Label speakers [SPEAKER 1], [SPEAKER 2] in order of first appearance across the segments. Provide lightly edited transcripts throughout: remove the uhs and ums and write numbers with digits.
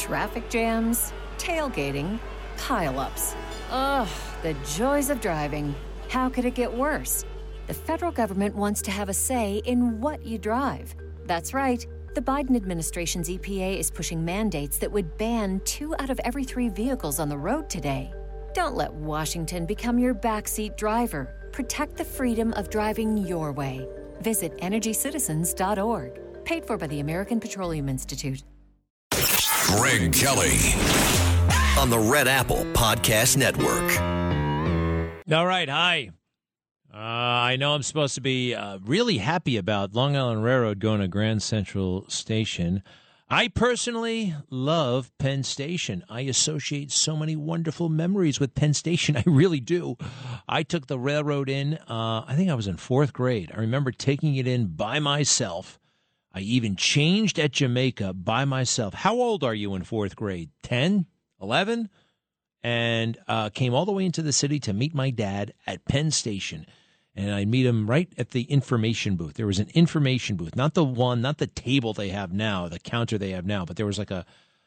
[SPEAKER 1] Traffic jams, tailgating, pile-ups. Ugh, the joys of driving. How could it get worse? The federal government wants to have a say in what you drive. That's right. The Biden administration's EPA is pushing mandates that would ban 2 out of every 3 vehicles on the road today. Don't let Washington become your backseat driver. Protect the freedom of driving your way. Visit EnergyCitizens.org. Paid for by the American Petroleum Institute.
[SPEAKER 2] Greg Kelly on the Red Apple Podcast Network.
[SPEAKER 3] All right, hi. I know I'm supposed to be really happy about Long Island Railroad going to Grand Central Station. I personally love Penn Station. I associate so many wonderful memories with Penn Station. I really do. I took the railroad in, I think I was in 4th grade. I remember taking it in by myself. I even changed at Jamaica by myself. How old are you in 4th grade? 10? 11? And came all the way into the city to meet my dad at Penn Station. And I'd meet him right at the information booth. There was an information booth, not the table they have now, the counter they have now, but there was a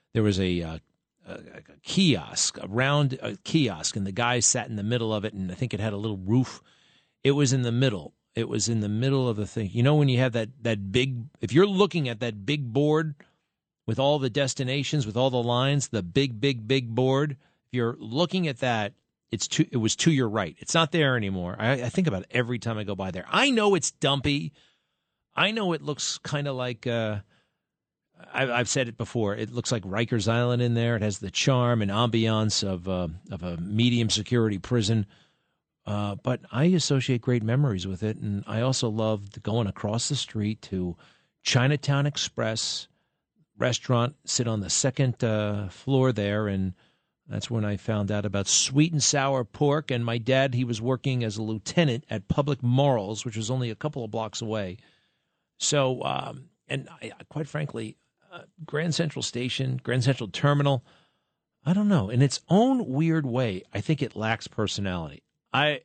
[SPEAKER 3] kiosk, a round kiosk, and the guy sat in the middle of it, and I think it had a little roof. It was in the middle. It was in the middle of the thing. You know when you have that big, if you're looking at that big board with all the destinations, with all the lines, the big board, if you're looking at that, it was to your right. It's not there anymore. I think about it every time I go by there. I know it's dumpy. I know it looks kind of like, I've said it before, it looks like Rikers Island in there. It has the charm and ambiance of a medium security prison. But I associate great memories with it, and I also loved going across the street to Chinatown Express restaurant, sit on the 2nd floor there, and that's when I found out about sweet and sour pork. And my dad, he was working as a lieutenant at Public Morals, which was only a couple of blocks away. So, quite frankly, Grand Central Station, Grand Central Terminal, I don't know. In its own weird way, I think it lacks personality. I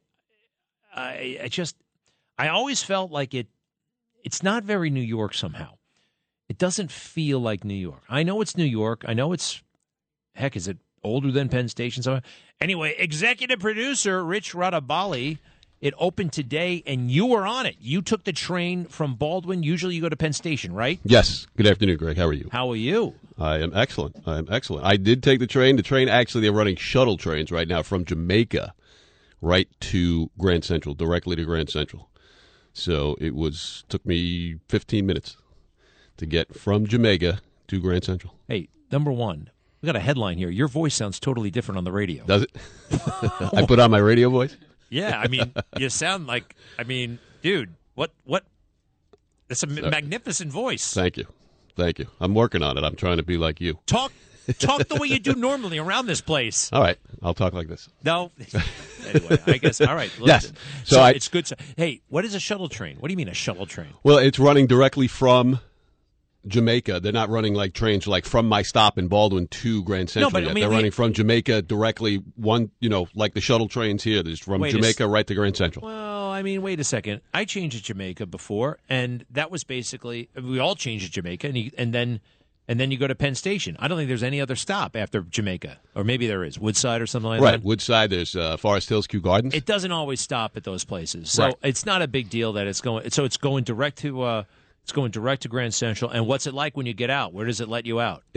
[SPEAKER 3] always felt like it's not very New York somehow. It doesn't feel like New York. I know it's New York. I know it's, heck, is it older than Penn Station? So anyway, executive producer Rich Radabali, it opened today, and you were on it. You took the train from Baldwin. Usually you go to Penn Station, right?
[SPEAKER 4] Yes. Good afternoon, Greg. How are you?
[SPEAKER 3] How are you?
[SPEAKER 4] I am excellent. I did take the train. The train, actually, they're running shuttle trains right now from Jamaica right to Grand Central, directly to Grand Central. So took me 15 minutes to get from Jamaica to Grand Central.
[SPEAKER 3] Hey, number one, we got a headline here. Your voice sounds totally different on the radio.
[SPEAKER 4] Does it? I put on my radio voice?
[SPEAKER 3] Yeah, I mean, you sound like, dude, what? It's a magnificent voice.
[SPEAKER 4] Thank you. I'm working on it. I'm trying to be like you.
[SPEAKER 3] Talk the way you do normally around this place.
[SPEAKER 4] All right, I'll talk like this.
[SPEAKER 3] No. Anyway, I guess, all right.
[SPEAKER 4] Yes.
[SPEAKER 3] So it's good. Hey, what is a shuttle train? What do you mean a shuttle train?
[SPEAKER 4] Well, it's running directly from Jamaica. They're not running like trains like from my stop in Baldwin to Grand Central yet. They're running from Jamaica directly, like the shuttle trains here. They're just from Jamaica right to Grand Central.
[SPEAKER 3] Well, wait a second. I changed at Jamaica before, and that was basically, we all changed at Jamaica, and then you go to Penn Station. I don't think there's any other stop after Jamaica. Or maybe there is. Woodside or something like that.
[SPEAKER 4] Right, Woodside. There's Forest Hills, Kew Gardens.
[SPEAKER 3] It doesn't always stop at those places. So It's not a big deal that it's going. So it's going direct to Grand Central. And what's it like when you get out? Where does it let you out?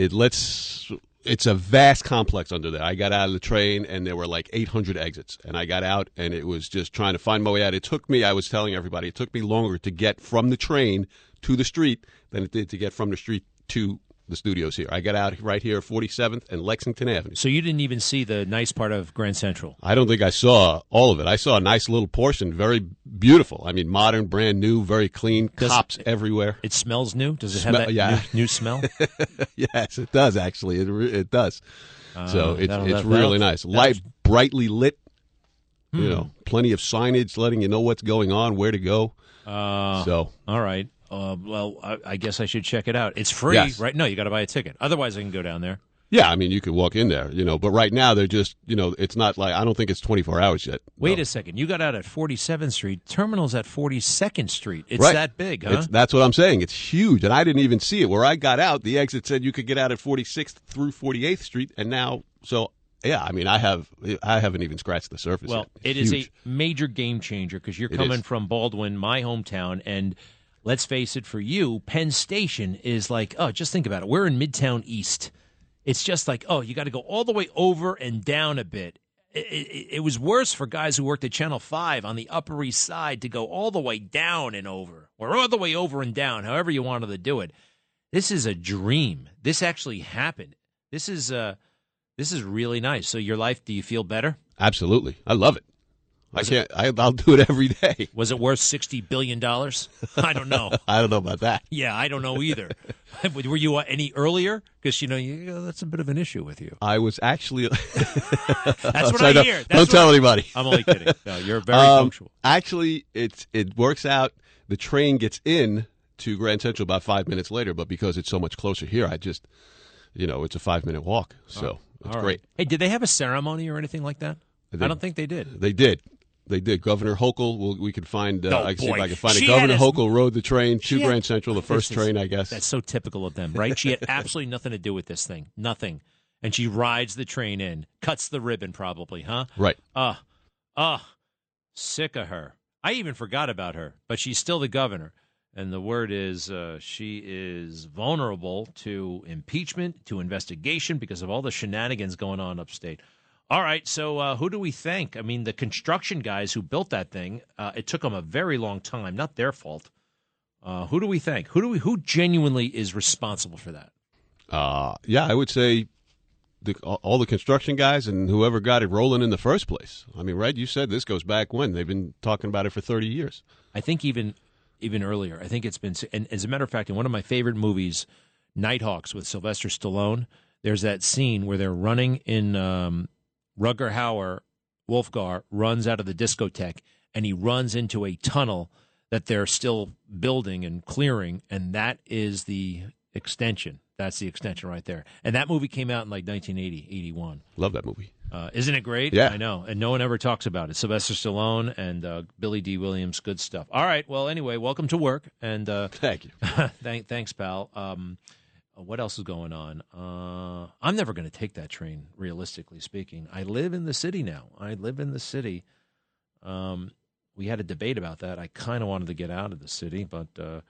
[SPEAKER 4] It's a vast complex under there. I got out of the train, and there were like 800 exits. And I got out, and it was just trying to find my way out. I was telling everybody, it took me longer to get from the train to the street than it did to get from the street to the studios here. I got out right here, 47th and Lexington Avenue.
[SPEAKER 3] So you didn't even see the nice part of Grand Central?
[SPEAKER 4] I don't think I saw all of it. I saw a nice little portion, very beautiful. Modern, brand new, very clean, cops everywhere.
[SPEAKER 3] It smells new? Does it have that new smell?
[SPEAKER 4] Yes, it does, actually. It does. So it's really nice. Brightly lit, plenty of signage letting you know what's going on, where to go.
[SPEAKER 3] All right. Well, I guess I should check it out. It's free,
[SPEAKER 4] yes.
[SPEAKER 3] Right? No, you got to buy a ticket. Otherwise, I can go down there.
[SPEAKER 4] Yeah, I mean, you could walk in there, but right now they're just, it's not like, I don't think it's 24 hours yet.
[SPEAKER 3] Wait a second. You got out at 47th Street. Terminal's at 42nd Street. It's
[SPEAKER 4] right.
[SPEAKER 3] that big, huh?
[SPEAKER 4] That's what I'm saying. It's huge. And I didn't even see it. Where I got out, the exit said you could get out at 46th through 48th Street. And now, yeah, I mean, I haven't even scratched the surface
[SPEAKER 3] well,
[SPEAKER 4] yet.
[SPEAKER 3] It is a major game changer because you're coming from Baldwin, my hometown, and let's face it, for you, Penn Station is like, just think about it. We're in Midtown East. It's just like, you got to go all the way over and down a bit. It was worse for guys who worked at Channel 5 on the Upper East Side to go all the way down and over, or all the way over and down, however you wanted to do it. This is a dream. This actually happened. This is really nice. So your life, do you feel better?
[SPEAKER 4] Absolutely. I love it. I'll do it every day.
[SPEAKER 3] Was it worth $60 billion? I don't know.
[SPEAKER 4] I don't know about that.
[SPEAKER 3] Yeah, I don't know either. Were you any earlier? Because, that's a bit of an issue with you.
[SPEAKER 4] I was actually...
[SPEAKER 3] That's what I hear.
[SPEAKER 4] Don't tell anybody.
[SPEAKER 3] I'm only kidding. No, you're very punctual.
[SPEAKER 4] Actually, it works out. The train gets in to Grand Central about 5 minutes later, but because it's so much closer here, I just, it's a 5-minute walk. So it's great.
[SPEAKER 3] Hey, did they have a ceremony or anything like that? I don't think they did.
[SPEAKER 4] They did. They did. Governor Hochul, we could find, I can see if I can find it.
[SPEAKER 3] She
[SPEAKER 4] Governor Hochul rode the train to Grand Central, the first train, I guess.
[SPEAKER 3] That's so typical of them, right? She had absolutely nothing to do with this thing. Nothing. And she rides the train in, cuts the ribbon probably, huh?
[SPEAKER 4] Right.
[SPEAKER 3] Sick of her. I even forgot about her, but she's still the governor. And the word is she is vulnerable to impeachment, to investigation because of all the shenanigans going on upstate. All right, so who do we thank? I mean, the construction guys who built that thing, it took them a very long time. Not their fault. Who do we thank? Who genuinely is responsible for that?
[SPEAKER 4] Yeah, I would say all the construction guys and whoever got it rolling in the first place. I mean, Red, you said this goes back when? They've been talking about it for 30 years.
[SPEAKER 3] I think even earlier. I think it's been, and as a matter of fact, in one of my favorite movies, Nighthawks with Sylvester Stallone, there's that scene where they're running in Rutger Hauer, Wolfgar, runs out of the discotheque, and he runs into a tunnel that they're still building and clearing, and that is the extension. That's the extension right there. And that movie came out in like 1980, 81.
[SPEAKER 4] Love that movie.
[SPEAKER 3] Isn't it great?
[SPEAKER 4] Yeah.
[SPEAKER 3] I know. And no one ever talks about it. Sylvester Stallone and Billy D. Williams, good stuff. All right. Well, anyway, welcome to work. And
[SPEAKER 4] thank you.
[SPEAKER 3] Thanks, pal. What else is going on? I'm never going to take that train, realistically speaking. I live in the city now. We had a debate about that. I kind of wanted to get out of the city, but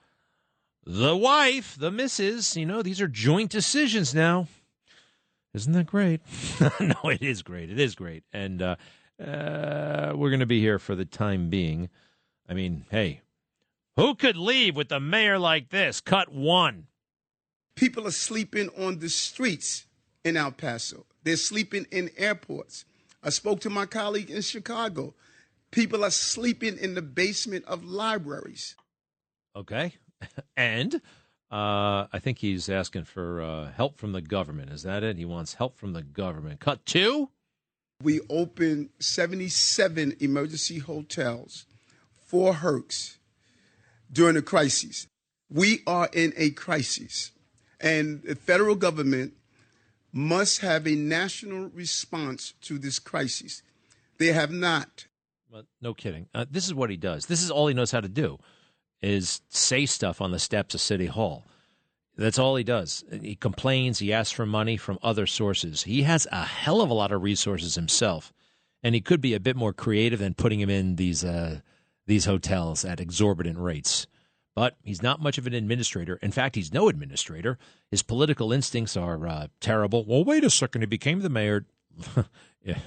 [SPEAKER 3] the wife, the missus, these are joint decisions now. Isn't that great? No, it is great. It is great. And we're going to be here for the time being. I mean, hey, who could leave with a mayor like this? Cut one.
[SPEAKER 5] People are sleeping on the streets in El Paso. They're sleeping in airports. I spoke to my colleague in Chicago. People are sleeping in the basement of libraries.
[SPEAKER 3] Okay. And I think he's asking for help from the government. Is that it? He wants help from the government. Cut two.
[SPEAKER 5] We opened 77 emergency hotels for Hercs during the crisis. We are in a crisis. And the federal government must have a national response to this crisis. They have not.
[SPEAKER 3] Well, no kidding. This is what he does. This is all he knows how to do, is say stuff on the steps of City Hall. That's all he does. He complains. He asks for money from other sources. He has a hell of a lot of resources himself, and he could be a bit more creative than putting him in these hotels at exorbitant rates. But he's not much of an administrator. In fact, he's no administrator. His political instincts are terrible. Well, wait a second. He became the mayor. Yeah.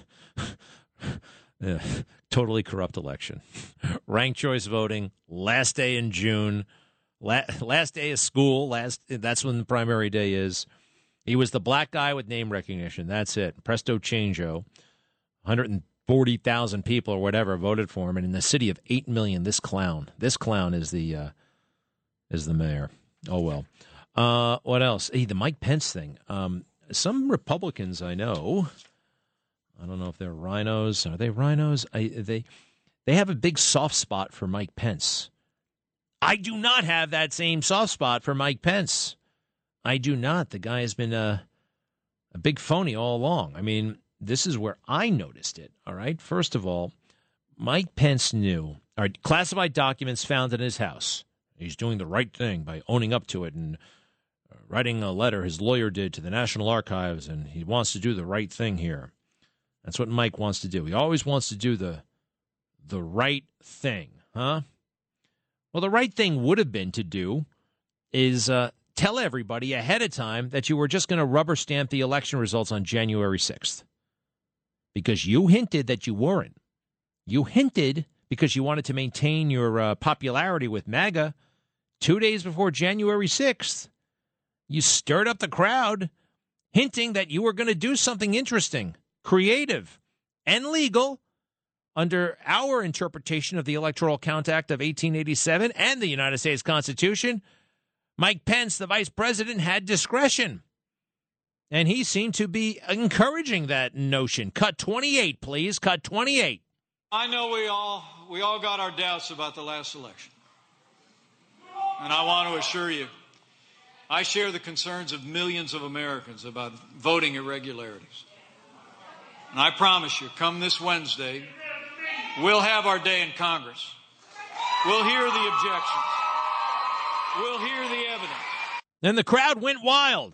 [SPEAKER 3] Yeah. Totally corrupt election. Ranked choice voting. Last day in June. Last day of school. That's when the primary day is. He was the black guy with name recognition. That's it. Presto changeo. 140,000 people or whatever voted for him. And in the city of 8 million, this clown is the mayor. Oh, well. What else? Hey, the Mike Pence thing. Some Republicans I know, I don't know if they're rhinos. Are they rhinos? They have a big soft spot for Mike Pence. I do not have that same soft spot for Mike Pence. I do not. The guy has been a a big phony all along. I mean, this is where I noticed it, all right? First of all, Mike Pence knew, all right, classified documents found in his house. He's doing the right thing by owning up to it and writing a letter his lawyer did to the National Archives, and he wants to do the right thing here. That's what Mike wants to do. He always wants to do the right thing, huh? Well, the right thing would have been to do is tell everybody ahead of time that you were just going to rubber stamp the election results on January 6th. Because you hinted that you weren't. You hinted because you wanted to maintain your popularity with MAGA. 2 days before January 6th, you stirred up the crowd, hinting that you were going to do something interesting, creative, and legal under our interpretation of the Electoral Count Act of 1887 and the United States Constitution. Mike Pence, the vice president, had discretion. And he seemed to be encouraging that notion. Cut 28, please. Cut 28.
[SPEAKER 6] I know we all got our doubts about the last election. And I want to assure you, I share the concerns of millions of Americans about voting irregularities. And I promise you, come this Wednesday, we'll have our day in Congress. We'll hear the objections. We'll hear the evidence.
[SPEAKER 3] Then the crowd went wild.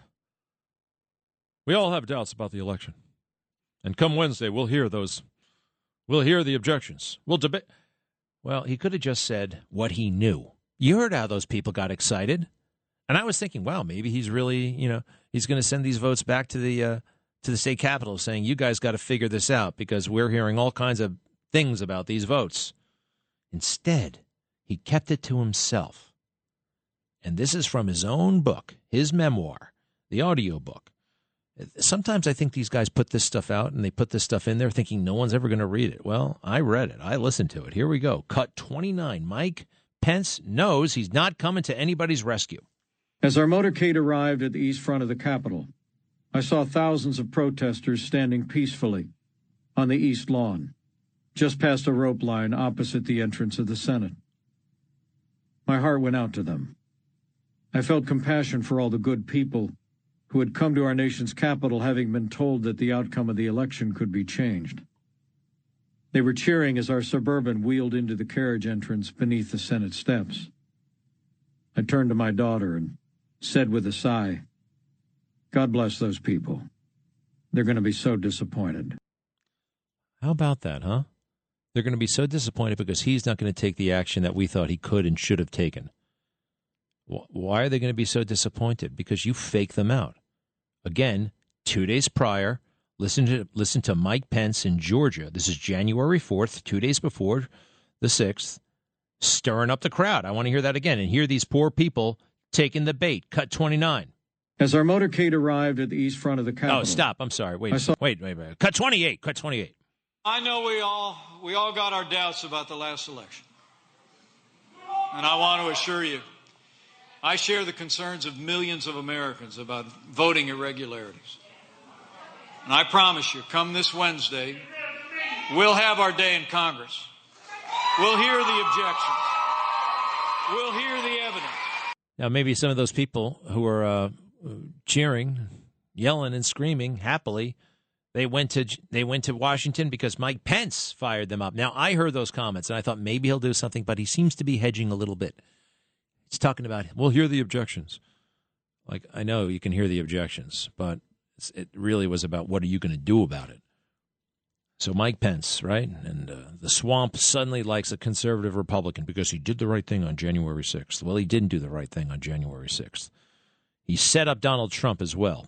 [SPEAKER 3] We all have doubts about the election. And come Wednesday, we'll hear the objections. We'll debate. Well, he could have just said what he knew. You heard how those people got excited. And I was thinking, wow, maybe he's really, he's going to send these votes back to the state capitol saying, you guys got to figure this out because we're hearing all kinds of things about these votes. Instead, he kept it to himself. And this is from his own book, his memoir, the audio book. Sometimes I think these guys put this stuff out and they put this stuff in there thinking no one's ever going to read it. Well, I read it. I listened to it. Here we go. Cut 29. Mike Pence knows he's not coming to anybody's rescue.
[SPEAKER 7] As our motorcade arrived at the east front of the Capitol, I saw thousands of protesters standing peacefully on the east lawn, just past a rope line opposite the entrance of the Senate. My heart went out to them. I felt compassion for all the good people who had come to our nation's capital having been told that the outcome of the election could be changed. They were cheering as our Suburban wheeled into the carriage entrance beneath the Senate steps. I turned to my daughter and said with a sigh, God bless those people. They're going to be so disappointed.
[SPEAKER 3] How about that, huh? They're going to be so disappointed because he's not going to take the action that we thought he could and should have taken. Why are they going to be so disappointed? Because you fake them out. Again, 2 days prior, listen to Mike Pence in Georgia. This is January 4th, 2 days before the 6th, stirring up the crowd. I want to hear that again and hear these poor people taking the bait. Cut 29.
[SPEAKER 7] As our motorcade arrived at the east front of the Capitol.
[SPEAKER 3] Oh, stop. I'm sorry. Wait. Cut 28. Cut 28.
[SPEAKER 6] I know we all got our doubts about the last election. And I want to assure you, I share the concerns of millions of Americans about voting irregularities. And I promise you, come this Wednesday, we'll have our day in Congress. We'll hear the objections. We'll hear the evidence.
[SPEAKER 3] Now, maybe some of those people who are cheering, yelling and screaming happily, they went to Washington because Mike Pence fired them up. Now, I heard those comments, and I thought maybe he'll do something, but he seems to be hedging a little bit. He's talking about, we'll hear the objections. Like, I know you can hear the objections, but it really was about what are you going to do about it. So Mike Pence, right? And the swamp suddenly likes a conservative Republican because he did the right thing on January 6th. Well, he didn't do the right thing on January 6th. He set up Donald Trump as well.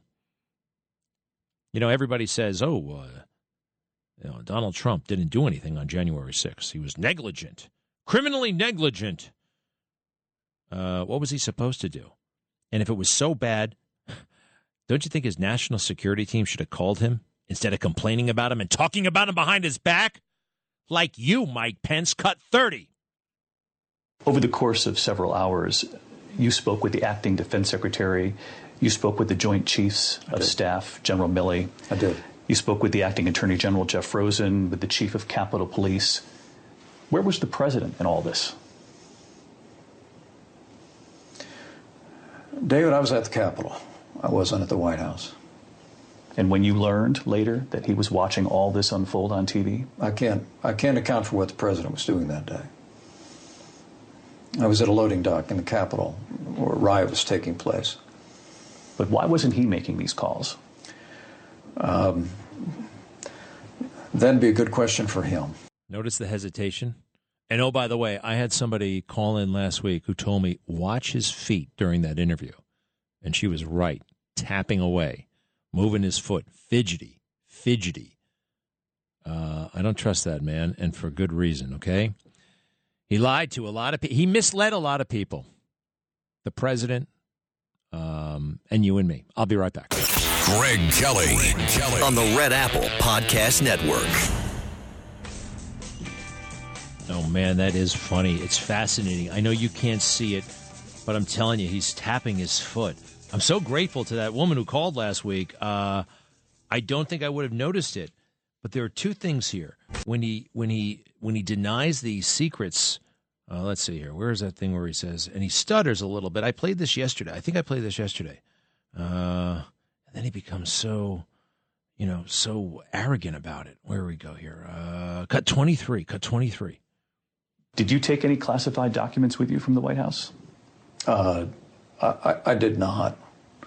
[SPEAKER 3] Everybody says, Donald Trump didn't do anything on January 6th. He was negligent, criminally negligent. What was he supposed to do? And if it was so bad, don't you think his national security team should have called him instead of complaining about him and talking about him behind his back? Like you, Mike Pence, cut 30.
[SPEAKER 8] Over the course of several hours, you spoke with the acting defense secretary. You spoke with the Joint Chiefs of Staff, General Milley.
[SPEAKER 9] I did.
[SPEAKER 8] You spoke with the acting Attorney General, Jeff Rosen, with the Chief of Capitol Police. Where was the president in all this?
[SPEAKER 9] David, I was at the Capitol. I wasn't at the White House.
[SPEAKER 8] And when you learned later that he was watching all this unfold on TV?
[SPEAKER 7] I can't account for what the president was doing that day. I was at a loading dock in the Capitol where a riot was taking place.
[SPEAKER 8] But why wasn't he making these calls?
[SPEAKER 7] That'd be a good question for him.
[SPEAKER 3] Notice the hesitation. And oh, by the way, I had somebody call in last week who told me, watch his feet during that interview. And she was right, tapping away, moving his foot, fidgety. I don't trust that man, and for good reason, okay? He lied to a lot of people. He misled a lot of people. The president, and you and me. I'll be right back.
[SPEAKER 2] Greg Kelly on the Red Apple Podcast Network.
[SPEAKER 3] Oh, man, that is funny. It's fascinating. I know you can't see it, but I'm telling you, he's tapping his foot. I'm so grateful to that woman who called last week. I don't think I would have noticed it, but there are two things here. When he denies these secrets, let's see here. Where is that thing where he says, and he stutters a little bit. I played this yesterday. I think I played this yesterday. And then he becomes so arrogant about it. Where do we go here? Cut 23.
[SPEAKER 8] Did you take any classified documents with you from the White House?
[SPEAKER 7] I did not.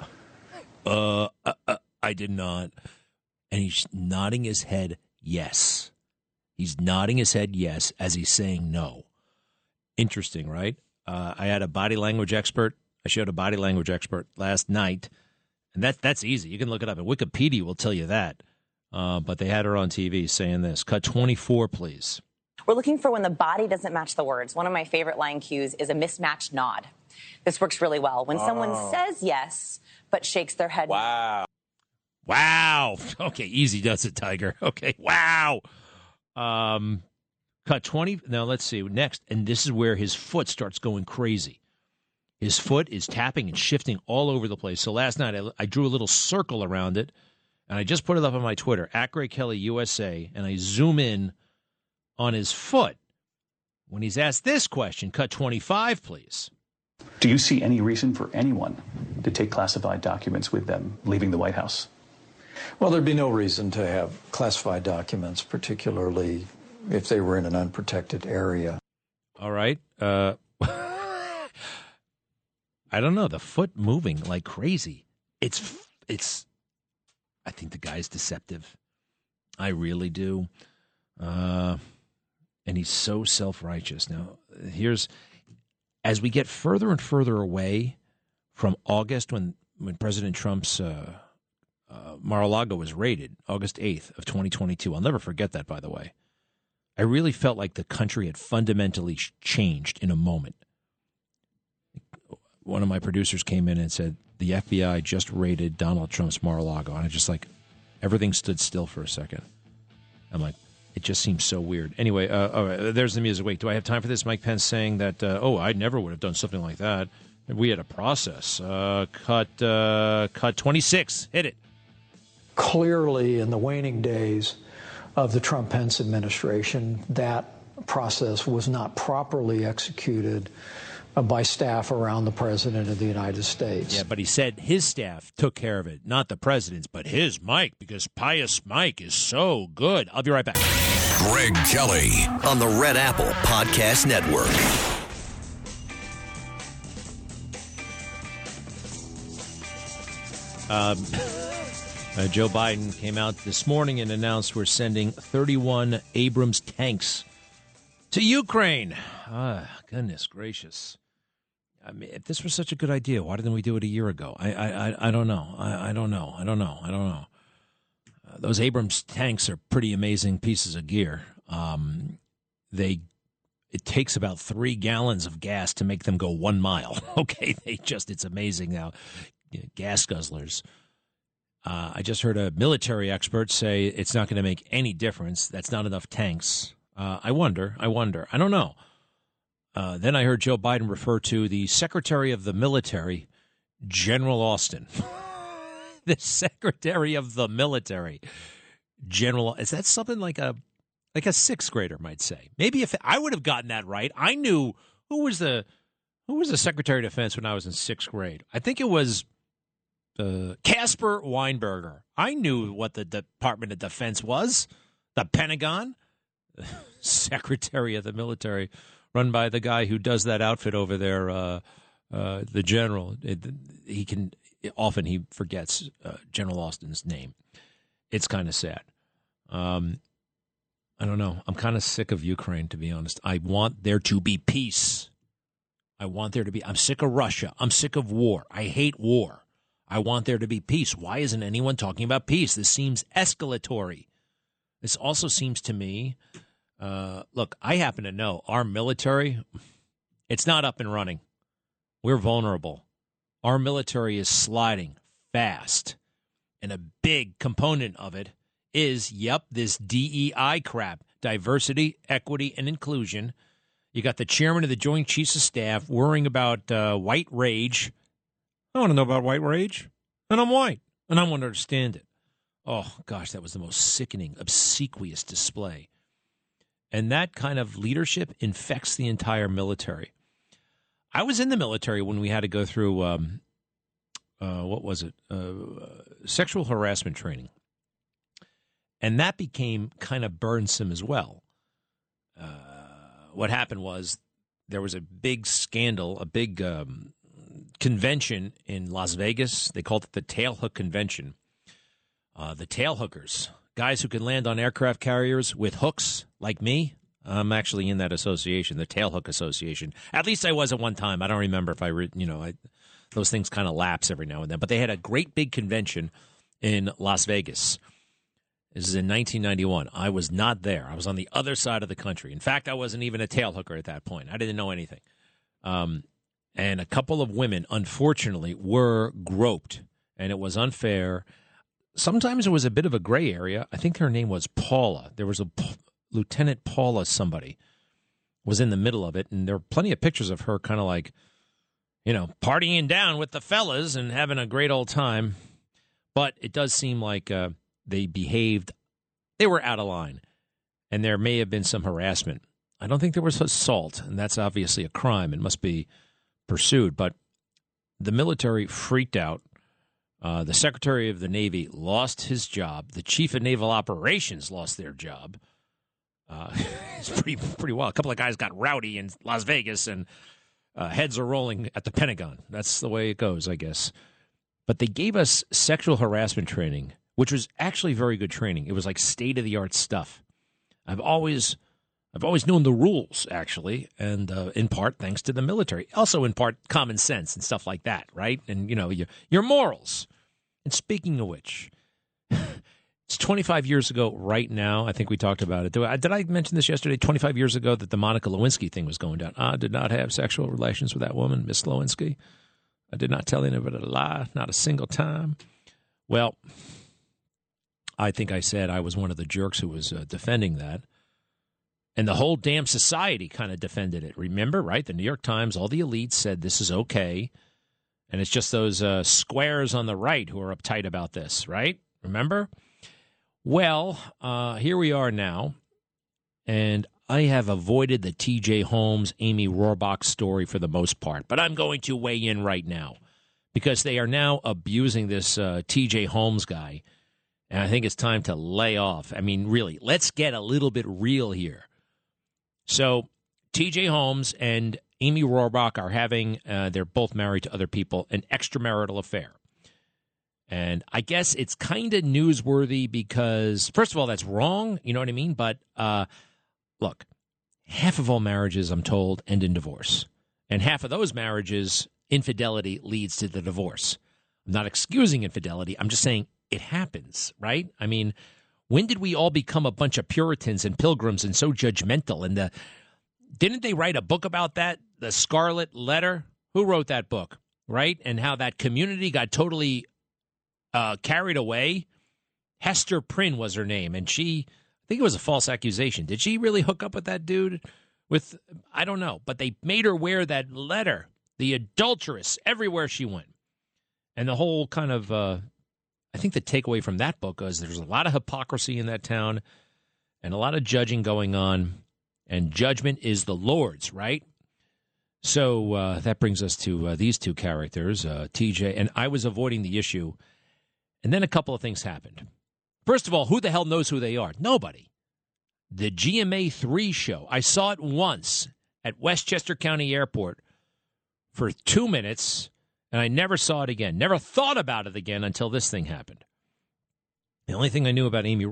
[SPEAKER 3] I did not. And he's nodding his head yes. He's nodding his head yes as he's saying no. Interesting, right? I had a body language expert. I showed a body language expert last night. And that's easy. You can look it up. And Wikipedia will tell you that. But they had her on TV saying this. Cut 24, please.
[SPEAKER 9] We're looking for when the body doesn't match the words. One of my favorite line cues is a mismatched nod. This works really well. When someone says yes, but shakes their head.
[SPEAKER 3] Wow. Okay, easy does it, Tiger. Okay, wow. Cut 20. Now, let's see. Next, and this is where his foot starts going crazy. His foot is tapping and shifting all over the place. So last night, I drew a little circle around it, and I just put it up on my Twitter, @GregKellyUSA, and I zoom in on his foot when he's asked this question. Cut 25, please.
[SPEAKER 8] Do you see any reason for anyone to take classified documents with them leaving the White House?
[SPEAKER 7] Well, there'd be no reason to have classified documents, particularly if they were in an unprotected area.
[SPEAKER 3] All right. I don't know. The foot moving like crazy. It's. I think the guy's deceptive. I really do. And he's so self-righteous. Now, as we get further and further away from August, when President Trump's Mar-a-Lago was raided, August 8th of 2022. I'll never forget that, by the way. I really felt like the country had fundamentally changed in a moment. One of my producers came in and said, the FBI just raided Donald Trump's Mar-a-Lago. And I just everything stood still for a second. I'm like, it just seems so weird. Anyway, all right, there's the music. Wait, do I have time for this? Mike Pence saying that, I never would have done something like that. We had a process. Cut 26. Hit it.
[SPEAKER 10] Clearly, in the waning days of the Trump-Pence administration, that process was not properly executed by staff around the President of the United States.
[SPEAKER 3] Yeah, but he said his staff took care of it, not the President's, but his Mike, because Pious Mike is so good. I'll be right back.
[SPEAKER 2] Greg Kelly on the Red Apple Podcast Network.
[SPEAKER 3] Joe Biden came out this morning and announced we're sending 31 Abrams tanks to Ukraine. Goodness gracious. I mean, if this was such a good idea, why didn't we do it a year ago? I don't know. I don't know. Those Abrams tanks are pretty amazing pieces of gear. It takes about 3 gallons of gas to make them go 1 mile. Okay, it's amazing now. Gas guzzlers. I just heard a military expert say it's not going to make any difference. That's not enough tanks. I wonder. I don't know. Then I heard Joe Biden refer to the Secretary of the Military, General Austin. The Secretary of the Military, General. Is that something like a 6th grader might say? Maybe if I would have gotten that right. I knew who was the Secretary of Defense when I was in 6th grade. I think it was Casper Weinberger. I knew what the Department of Defense was. The Pentagon, Secretary of the Military, run by the guy who does that outfit over there, the general. Often he forgets General Austin's name. It's kind of sad. I don't know. I'm kind of sick of Ukraine, to be honest. I want there to be peace. I'm sick of Russia. I'm sick of war. I hate war. I want there to be peace. Why isn't anyone talking about peace? This seems escalatory. This also seems to me, look, I happen to know our military, it's not up and running. We're vulnerable. Our military is sliding fast. And a big component of it is, this DEI crap, diversity, equity, and inclusion. You got the chairman of the Joint Chiefs of Staff worrying about white rage. I want to know about white rage, and I'm white, and I want to understand it. Oh, gosh, that was the most sickening, obsequious display. And that kind of leadership infects the entire military. I was in the military when we had to go through, what was it, sexual harassment training. And that became kind of burdensome as well. What happened was there was a big scandal, a big convention in Las Vegas. They called it the Tailhook Convention. The tailhookers, guys who can land on aircraft carriers with hooks like me. I'm actually in that association, the Tailhook Association. At least I was at one time. I don't remember if those things kind of lapse every now and then. But they had a great big convention in Las Vegas. This is in 1991. I was not there. I was on the other side of the country. In fact, I wasn't even a tailhooker at that point. I didn't know anything. And a couple of women, unfortunately, were groped, and it was unfair. Sometimes it was a bit of a gray area. I think her name was Paula. There was a Lieutenant Paula somebody was in the middle of it, and there were plenty of pictures of her kind of like, partying down with the fellas and having a great old time. But it does seem like they were out of line, and there may have been some harassment. I don't think there was assault, and that's obviously a crime and must be pursued. But the military freaked out. The Secretary of the Navy lost his job. The Chief of Naval Operations lost their job. It's pretty wild. A couple of guys got rowdy in Las Vegas, and heads are rolling at the Pentagon. That's the way it goes, I guess. But they gave us sexual harassment training, which was actually very good training. It was like state-of-the-art stuff. I've always known the rules, actually, and in part thanks to the military. Also in part common sense and stuff like that, right? And, your morals. And speaking of which, it's 25 years ago right now. I think we talked about it. Did I mention this yesterday? 25 years ago that the Monica Lewinsky thing was going down. I did not have sexual relations with that woman, Miss Lewinsky. I did not tell anybody a lie, not a single time. Well, I think I said I was one of the jerks who was defending that. And the whole damn society kind of defended it. Remember, right? The New York Times, all the elites said this is okay. And it's just those squares on the right who are uptight about this, right? Remember? Well, here we are now. And I have avoided the T.J. Holmes, Amy Rohrbach story for the most part. But I'm going to weigh in right now because they are now abusing this T.J. Holmes guy. And I think it's time to lay off. I mean, really, let's get a little bit real here. So T.J. Holmes and Amy Rohrbach are having, they're both married to other people, an extramarital affair. And I guess it's kind of newsworthy because, first of all, that's wrong. You know what I mean? But look, half of all marriages, I'm told, end in divorce. And half of those marriages, infidelity leads to the divorce. I'm not excusing infidelity. I'm just saying it happens, right? I mean, when did we all become a bunch of Puritans and pilgrims and so judgmental? And didn't they write a book about that, The Scarlet Letter? Who wrote that book, right? And how that community got totally carried away. Hester Prynne was her name, and I think it was a false accusation. Did she really hook up with that dude? I don't know, but they made her wear that letter, the adulteress, everywhere she went. And the whole kind of, I think the takeaway from that book is there's a lot of hypocrisy in that town and a lot of judging going on, and judgment is the Lord's, right? So that brings us to these two characters, TJ, and I was avoiding the issue. And then a couple of things happened. First of all, who the hell knows who they are? Nobody. The GMA3 show. I saw it once at Westchester County Airport for 2 minutes, and I never saw it again. Never thought about it again until this thing happened. The only thing I knew about Amy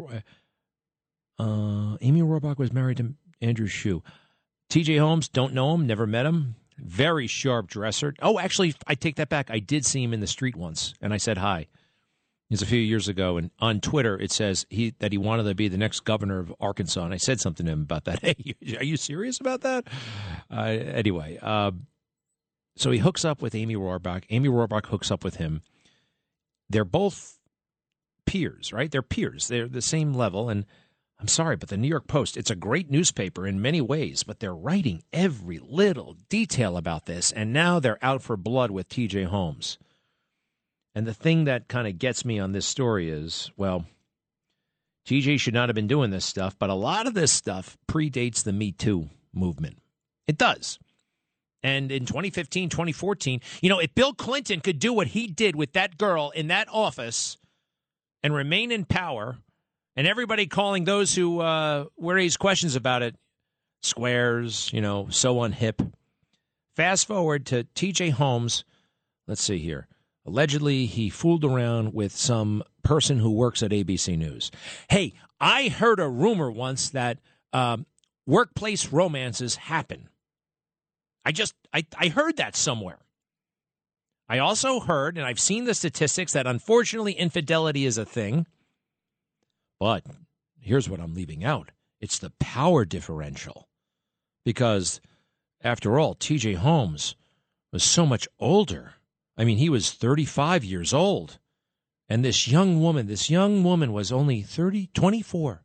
[SPEAKER 3] Rohrbach was married to Andrew Shue. TJ Holmes, don't know him, never met him. Very sharp dresser. Oh, actually, I take that back. I did see him in the street once, and I said hi. It was a few years ago, and on Twitter it says that he wanted to be the next governor of Arkansas, and I said something to him about that. Hey, are you serious about that? Anyway, so he hooks up with Amy Rohrbach. Amy Rohrbach hooks up with him. They're both peers, right? They're peers. They're the same level, and I'm sorry, but the New York Post, it's a great newspaper in many ways, but they're writing every little detail about this, and now they're out for blood with TJ Holmes. And the thing that kind of gets me on this story is, well, TJ should not have been doing this stuff, but a lot of this stuff predates the Me Too movement. It does. And in 2015, 2014, if Bill Clinton could do what he did with that girl in that office and remain in power, and everybody calling those who raise questions about it squares, so unhip. Fast forward to TJ Holmes. Let's see here. Allegedly, he fooled around with some person who works at ABC News. Hey, I heard a rumor once that workplace romances happen. I heard that somewhere. I also heard, and I've seen the statistics, that unfortunately infidelity is a thing. But here's what I'm leaving out. It's the power differential. Because, after all, TJ Holmes was so much older. I mean, he was 35 years old. And this young woman was only 24.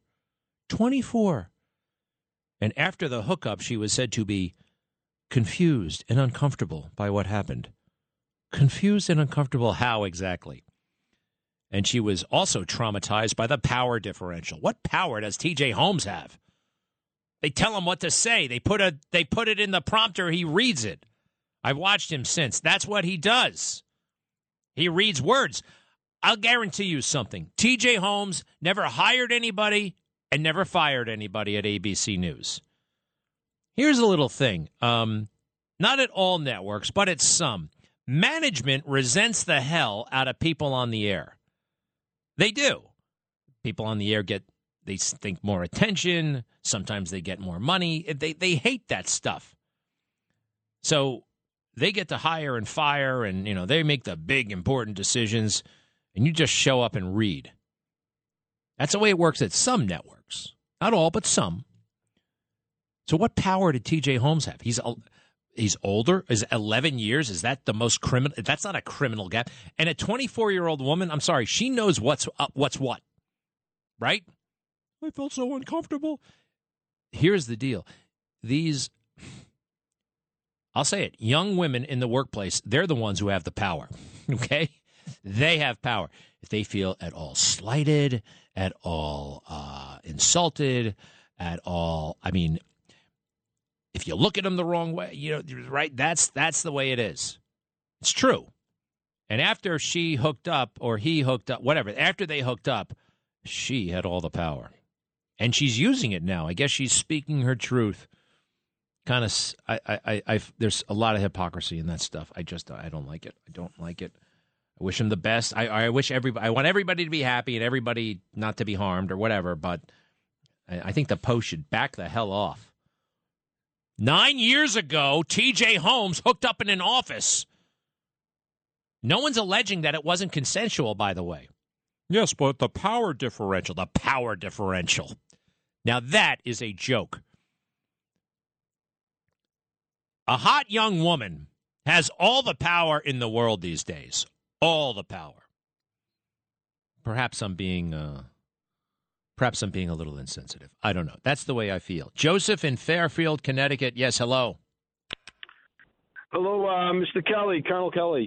[SPEAKER 3] And after the hookup, she was said to be confused and uncomfortable by what happened. Confused and uncomfortable how exactly? And she was also traumatized by the power differential. What power does TJ Holmes have? They tell him what to say. They put it in the prompter. He reads it. I've watched him since. That's what he does. He reads words. I'll guarantee you something. TJ Holmes never hired anybody and never fired anybody at ABC News. Here's a little thing. Not at all networks, but at some. Management resents the hell out of people on the air. They do. People on the air they think more attention. Sometimes they get more money. They hate that stuff. So they get to hire and fire, and, they make the big, important decisions, and you just show up and read. That's the way it works at some networks. Not all, but some. So what power did TJ Holmes have? He's older. Is 11 years? Is that the most criminal? That's not a criminal gap. And a 24-year-old woman, I'm sorry, she knows what's what, right? I felt so uncomfortable. Here's the deal. I'll say it, young women in the workplace, they're the ones who have the power, okay? They have power. If they feel at all slighted, at all insulted, at all, if you look at them the wrong way, right, that's the way it is. It's true. And after she hooked up, or he hooked up, whatever, after they hooked up, she had all the power. And she's using it now. I guess she's speaking her truth. Kind of, there's a lot of hypocrisy in that stuff. I don't like it. I don't like it. I wish him the best. I want everybody to be happy and everybody not to be harmed or whatever. But I think the Post should back the hell off. 9 years ago, TJ Holmes hooked up in an office. No one's alleging that it wasn't consensual, by the way. Yes, but the power differential. Now that is a joke. A hot young woman has all the power in the world these days. All the power. Perhaps I'm being a little insensitive. I don't know. That's the way I feel. Joseph in Fairfield, Connecticut. Yes, hello.
[SPEAKER 11] Hello, Mr. Kelly, Colonel Kelly.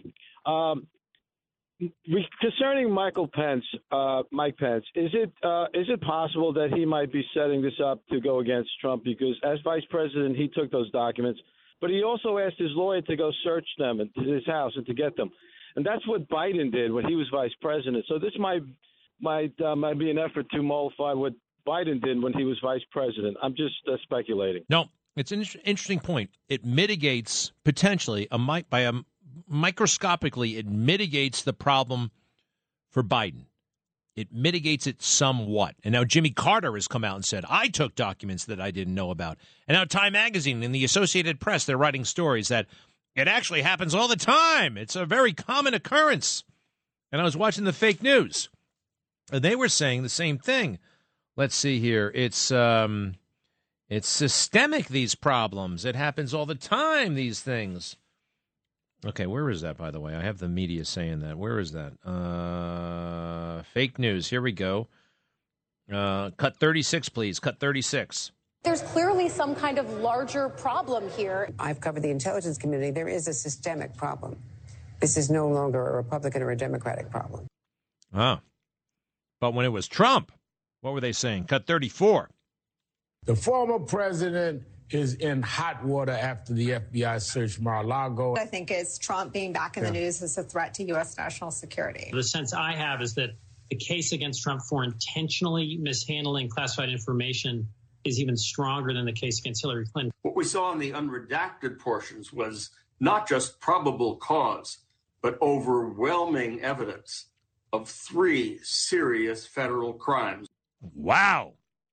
[SPEAKER 11] Concerning Mike Pence, is it possible that he might be setting this up to go against Trump? Because as vice president, he took those documents. but he also asked his lawyer to go search them at his house and to get them. And that's what Biden did when he was vice president. So this might be an effort to mollify what Biden did when he was vice president. I'm just speculating.
[SPEAKER 3] No, it's an interesting point. It mitigates potentially microscopically. It mitigates the problem for Biden. It mitigates it somewhat. And now Jimmy Carter has come out and said, I took documents that I didn't know about. And now Time Magazine and the Associated Press, they're writing stories that it actually happens all the time. It's a very common occurrence. And I was watching the fake news, and they were saying the same thing. Let's see here. It's systemic, these problems. It happens all the time, these things. Okay, where is that, by the way? I have the media saying that. Where is that? Fake news. Here we go. Cut 36, please. Cut 36.
[SPEAKER 12] There's clearly some kind of larger problem here.
[SPEAKER 13] I've covered the intelligence community. There is a systemic problem. This is no longer a Republican or a Democratic problem.
[SPEAKER 3] But when it was Trump, what were they saying? Cut 34.
[SPEAKER 14] The former president is in hot water after the FBI searched Mar-a-Lago.
[SPEAKER 12] I think is Trump being back in the news as a threat to U.S. national security.
[SPEAKER 15] The sense I have is that the case against Trump for intentionally mishandling classified information is even stronger than the case against Hillary Clinton.
[SPEAKER 16] What we saw in the unredacted portions was not just probable cause, but overwhelming evidence of 3 serious federal crimes.
[SPEAKER 3] Wow.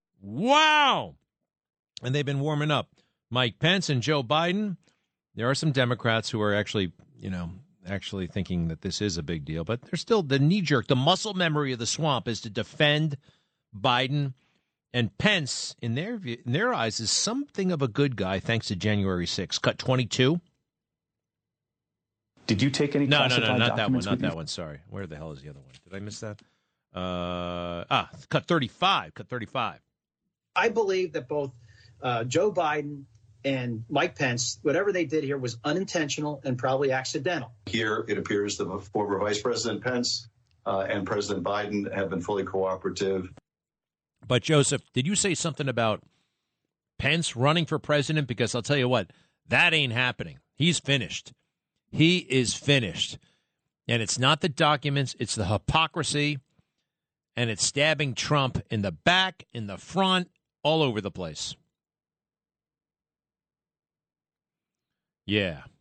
[SPEAKER 3] And they've been warming up. Mike Pence and Joe Biden. There are some Democrats who are actually thinking that this is a big deal, but they're still the knee-jerk. The muscle memory of the swamp is to defend Biden, and Pence, in their eyes, is something of a good guy thanks to January 6th. Cut 22.
[SPEAKER 8] Did you take any classified
[SPEAKER 3] not that one.
[SPEAKER 8] documents
[SPEAKER 3] Not
[SPEAKER 8] with
[SPEAKER 3] that
[SPEAKER 8] you?
[SPEAKER 3] one. Sorry. Where the hell is the other one? Did I miss that? Cut 35. Cut 35.
[SPEAKER 17] I believe that both Joe Biden and Mike Pence, whatever they did here was unintentional and probably accidental.
[SPEAKER 18] Here, it appears the former Vice President Pence and President Biden have been fully cooperative.
[SPEAKER 3] But, Joseph, did you say something about Pence running for president? Because I'll tell you what, that ain't happening. He's finished. He is finished. And it's not the documents, it's the hypocrisy, and it's stabbing Trump in the back, in the front, all over the place. Yeah.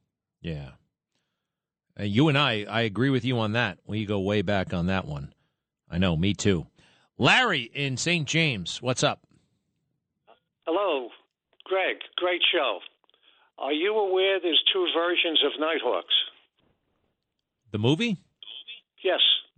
[SPEAKER 3] You and I agree with you on that. We go way back on that one. I know, me too. Larry in St. James, what's up?
[SPEAKER 19] Hello, Greg. Great show. Are you aware there's 2 versions of Nighthawks?
[SPEAKER 3] The movie?
[SPEAKER 19] Yes.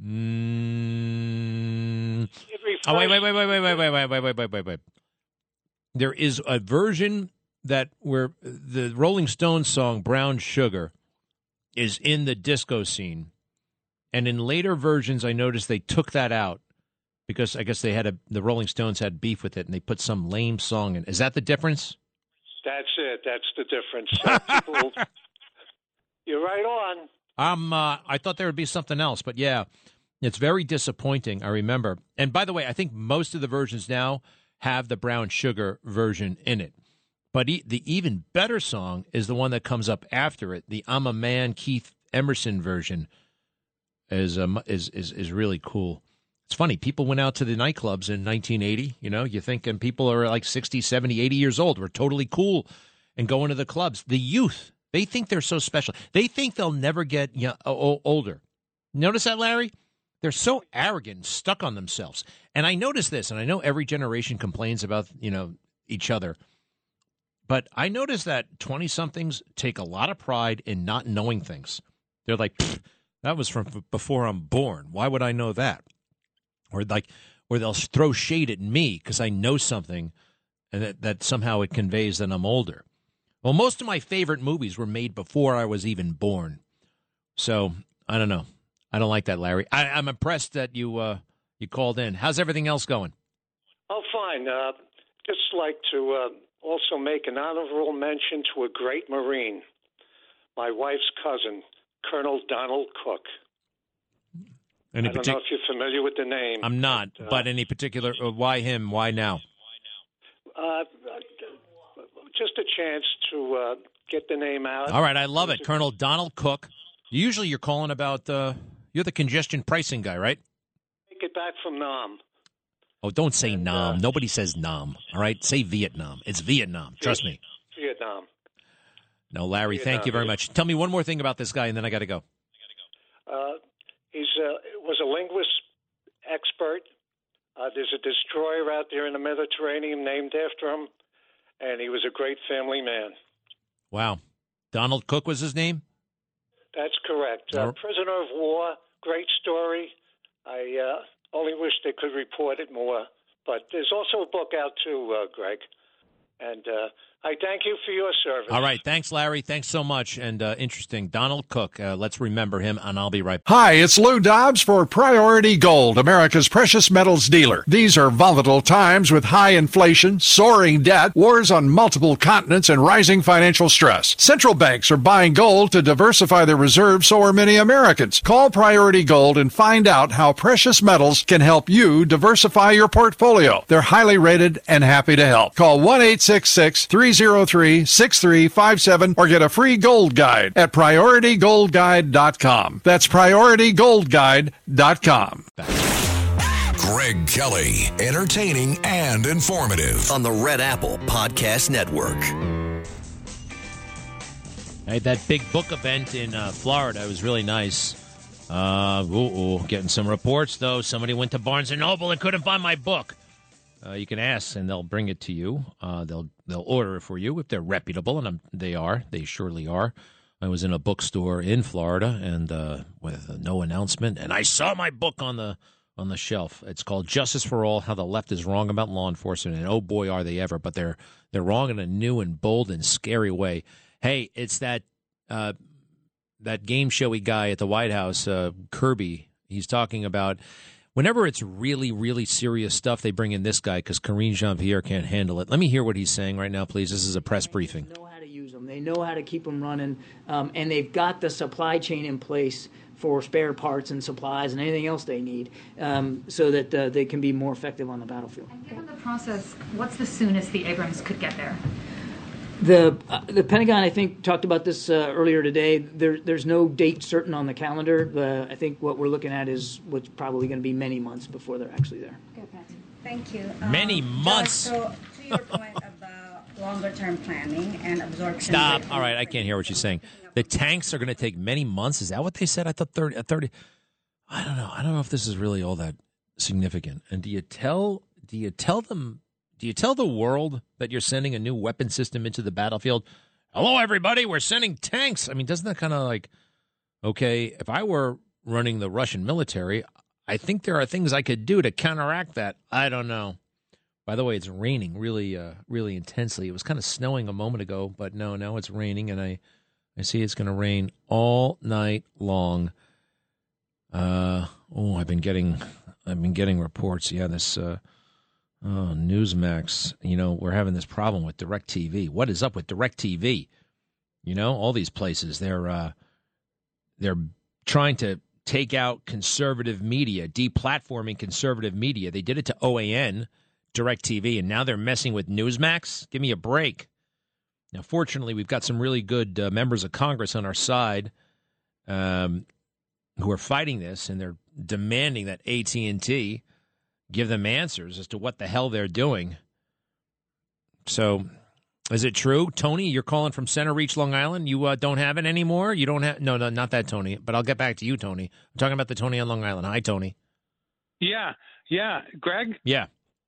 [SPEAKER 3] Oh, wait. There is a version that where the Rolling Stones song Brown Sugar is in the disco scene. And in later versions, I noticed they took that out because I guess the Rolling Stones had beef with it and they put some lame song in. Is that the difference?
[SPEAKER 19] That's it. That's the difference. People, you're right on.
[SPEAKER 3] I thought there would be something else, but yeah, it's very disappointing. I remember. And by the way, I think most of the versions now have the Brown Sugar version in it. But the even better song is the one that comes up after it. The I'm a Man Keith Emerson version is really cool. It's funny. People went out to the nightclubs in 1980. You know, you think, and people are like 60, 70, 80 years old. We're totally cool and going to the clubs. The youth, they think they're so special. They think they'll never get older. Notice that, Larry? They're so arrogant and stuck on themselves. And I notice this, and I know every generation complains about, each other. But I notice that 20-somethings take a lot of pride in not knowing things. They're like, that was from before I'm born. Why would I know that? Or they'll throw shade at me because I know something, and that somehow it conveys that I'm older. Well, most of my favorite movies were made before I was even born. So I don't know. I don't like that, Larry. I'm impressed that you called in. How's everything else going?
[SPEAKER 19] Oh, fine. Just like to also make an honorable mention to a great Marine, my wife's cousin, Colonel Donald Cook. I don't know if you're familiar with the name.
[SPEAKER 3] I'm not, but any particular, why him? Why now?
[SPEAKER 19] Just a chance to get the name out.
[SPEAKER 3] All right, I love it. Colonel Donald Cook. Usually you're calling about, you're the congestion pricing guy, right?
[SPEAKER 19] Take it back from Nam.
[SPEAKER 3] Oh, don't say Nam. Nobody says Nam, all right? Say Vietnam. It's Vietnam. Trust me.
[SPEAKER 19] Vietnam.
[SPEAKER 3] No, Larry, thank you very much. Tell me one more thing about this guy, and then I got to go.
[SPEAKER 19] He was a linguist expert. There's a destroyer out there in the Mediterranean named after him, and he was a great family man.
[SPEAKER 3] Wow. Donald Cook was his name?
[SPEAKER 19] That's correct. Prisoner of war, great story. I only wish they could report it more. But there's also a book out too, Greg. And I thank you for your service.
[SPEAKER 3] All right. Thanks, Larry. Thanks so much. And interesting. Donald Cook. Let's remember him, and I'll be right back.
[SPEAKER 20] Hi, it's Lou Dobbs for Priority Gold, America's precious metals dealer. These are volatile times with high inflation, soaring debt, wars on multiple continents, and rising financial stress. Central banks are buying gold to diversify their reserves, so are many Americans. Call Priority Gold and find out how precious metals can help you diversify your portfolio. They're highly rated and happy to help. Call 1-866-303-6357 or get a free gold guide at PriorityGoldGuide.com. That's PriorityGoldGuide.com.
[SPEAKER 2] Greg Kelly, entertaining and informative on the Red Apple Podcast Network.
[SPEAKER 3] I had that big book event in Florida. It was really nice. Getting some reports, though. Somebody went to Barnes & Noble and couldn't find my book. You can ask, and they'll bring it to you. They'll order it for you if they're reputable, and they are. They surely are. I was in a bookstore in Florida, and with no announcement, and I saw my book on the shelf. It's called Justice for All: How the Left is Wrong About Law Enforcement, and oh boy, are they ever! But they're wrong in a new and bold and scary way. Hey, it's that game showy guy at the White House, Kirby. He's talking about. Whenever it's really, really serious stuff, they bring in this guy because Karine Jean-Pierre can't handle it. Let me hear what he's saying right now, please. This is a press briefing.
[SPEAKER 21] They know how to use them. They know how to keep them running, and they've got the supply chain in place for spare parts and supplies and anything else they need so that they can be more effective on the battlefield.
[SPEAKER 22] And given the process, what's the soonest the Abrams could get there?
[SPEAKER 21] The Pentagon, I think, talked about this earlier today. There's no date certain on the calendar. I think what we're looking at is what's probably going to be many months before they're actually there.
[SPEAKER 22] Okay, thank you.
[SPEAKER 3] Many months.
[SPEAKER 22] So, to your point about longer-term planning and absorption.
[SPEAKER 3] Stop. All right, I can't hear what she's saying. The tanks are going to take many months. Is that what they said? I thought 30. I don't know. I don't know if this is really all that significant. And do you tell the world that you're sending a new weapon system into the battlefield? Hello, everybody, we're sending tanks. I mean, doesn't that kind of like, okay, if I were running the Russian military, I think there are things I could do to counteract that. I don't know. By the way, it's raining really, really intensely. It was kind of snowing a moment ago, but no, now it's raining, and I see it's going to rain all night long. I've been getting reports. Yeah, this. Newsmax, we're having this problem with DirecTV. What is up with DirecTV? All these places, they're trying to take out conservative media, deplatforming conservative media. They did it to OAN, DirecTV, and now they're messing with Newsmax? Give me a break. Now, fortunately, we've got some really good members of Congress on our side who are fighting this, and they're demanding that AT&T give them answers as to what the hell they're doing. So, is it true, Tony? You're calling from Center Reach, Long Island. You don't have it anymore. You don't have no, not that Tony. But I'll get back to you, Tony. I'm talking about the Tony on Long Island. Hi, Tony.
[SPEAKER 23] Yeah, Greg.
[SPEAKER 3] Yeah.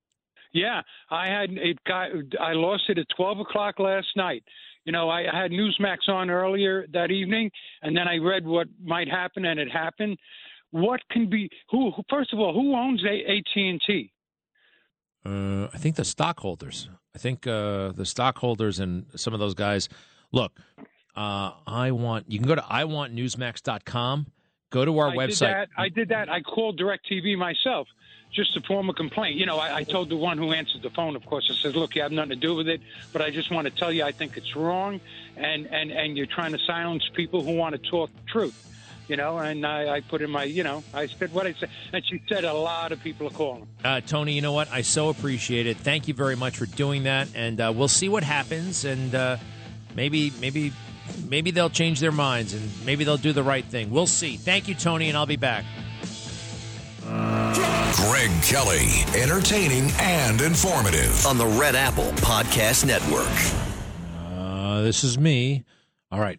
[SPEAKER 23] I lost it at 12 o'clock last night. I had Newsmax on earlier that evening, and then I read what might happen, and it happened. What can be first of all, who owns AT&T?
[SPEAKER 3] I think the stockholders. I think the stockholders and some of those guys. Look, you can go to iwantnewsmax.com. Go to our website.
[SPEAKER 23] I did that. I called DirecTV myself just to form a complaint. I told the one who answered the phone, of course, I said, look, you have nothing to do with it, but I just want to tell you I think it's wrong, and you're trying to silence people who want to talk truth. And I put in my, I said what I said. And she said a lot of people are calling.
[SPEAKER 3] Tony, you know what? I so appreciate it. Thank you very much for doing that. And we'll see what happens. And Maybe they'll change their minds and maybe they'll do the right thing. We'll see. Thank you, Tony, and I'll be back.
[SPEAKER 2] Greg Kelly, entertaining and informative on the Red Apple Podcast Network.
[SPEAKER 3] This is me. All right.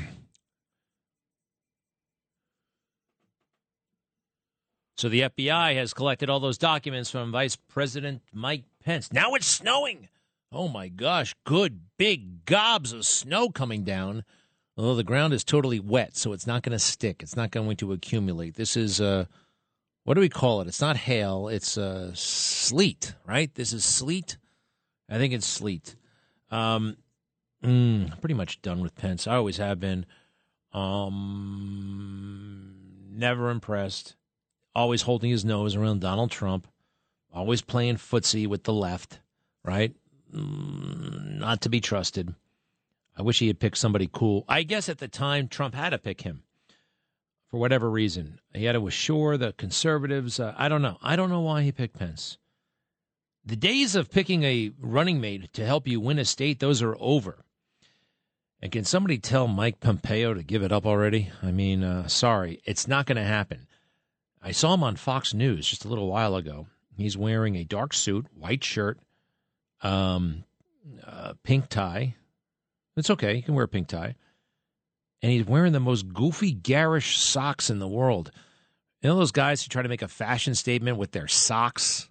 [SPEAKER 3] So the FBI has collected all those documents from Vice President Mike Pence. Now it's snowing. Oh, my gosh. Good big gobs of snow coming down. Although the ground is totally wet, so it's not going to stick. It's not going to accumulate. This is, what do we call it? It's not hail. It's sleet, right? This is sleet. I think it's sleet. Pretty much done with Pence. I always have been. Never impressed. Always holding his nose around Donald Trump. Always playing footsie with the left, right? Not to be trusted. I wish he had picked somebody cool. I guess at the time, Trump had to pick him for whatever reason. He had to assure the conservatives. I don't know. I don't know why he picked Pence. The days of picking a running mate to help you win a state, those are over. And can somebody tell Mike Pompeo to give it up already? I mean, sorry, it's not going to happen. I saw him on Fox News just a little while ago. He's wearing a dark suit, white shirt, pink tie. It's okay. You can wear a pink tie. And he's wearing the most goofy, garish socks in the world. You know those guys who try to make a fashion statement with their socks?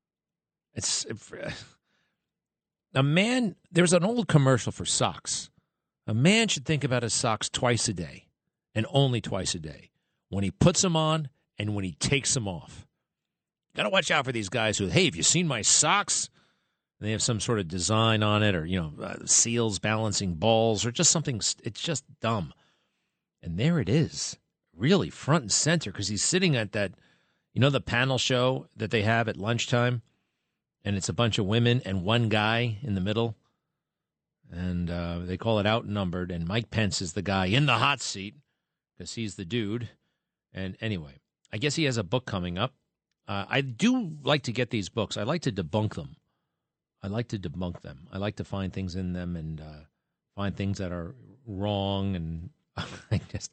[SPEAKER 3] A man, there's an old commercial for socks. A man should think about his socks twice a day, and only twice a day, when he puts them on and when he takes them off. Got to watch out for these guys who, hey, have you seen my socks? And they have some sort of design on it, or, seals balancing balls, or just something. It's just dumb. And there it is, really front and center, because he's sitting at that, the panel show that they have at lunchtime, and it's a bunch of women and one guy in the middle, and they call it Outnumbered, and Mike Pence is the guy in the hot seat because he's the dude. And anyway, I guess he has a book coming up. I do like to get these books. I like to debunk them. I like to find things in them and find things that are wrong. And I just,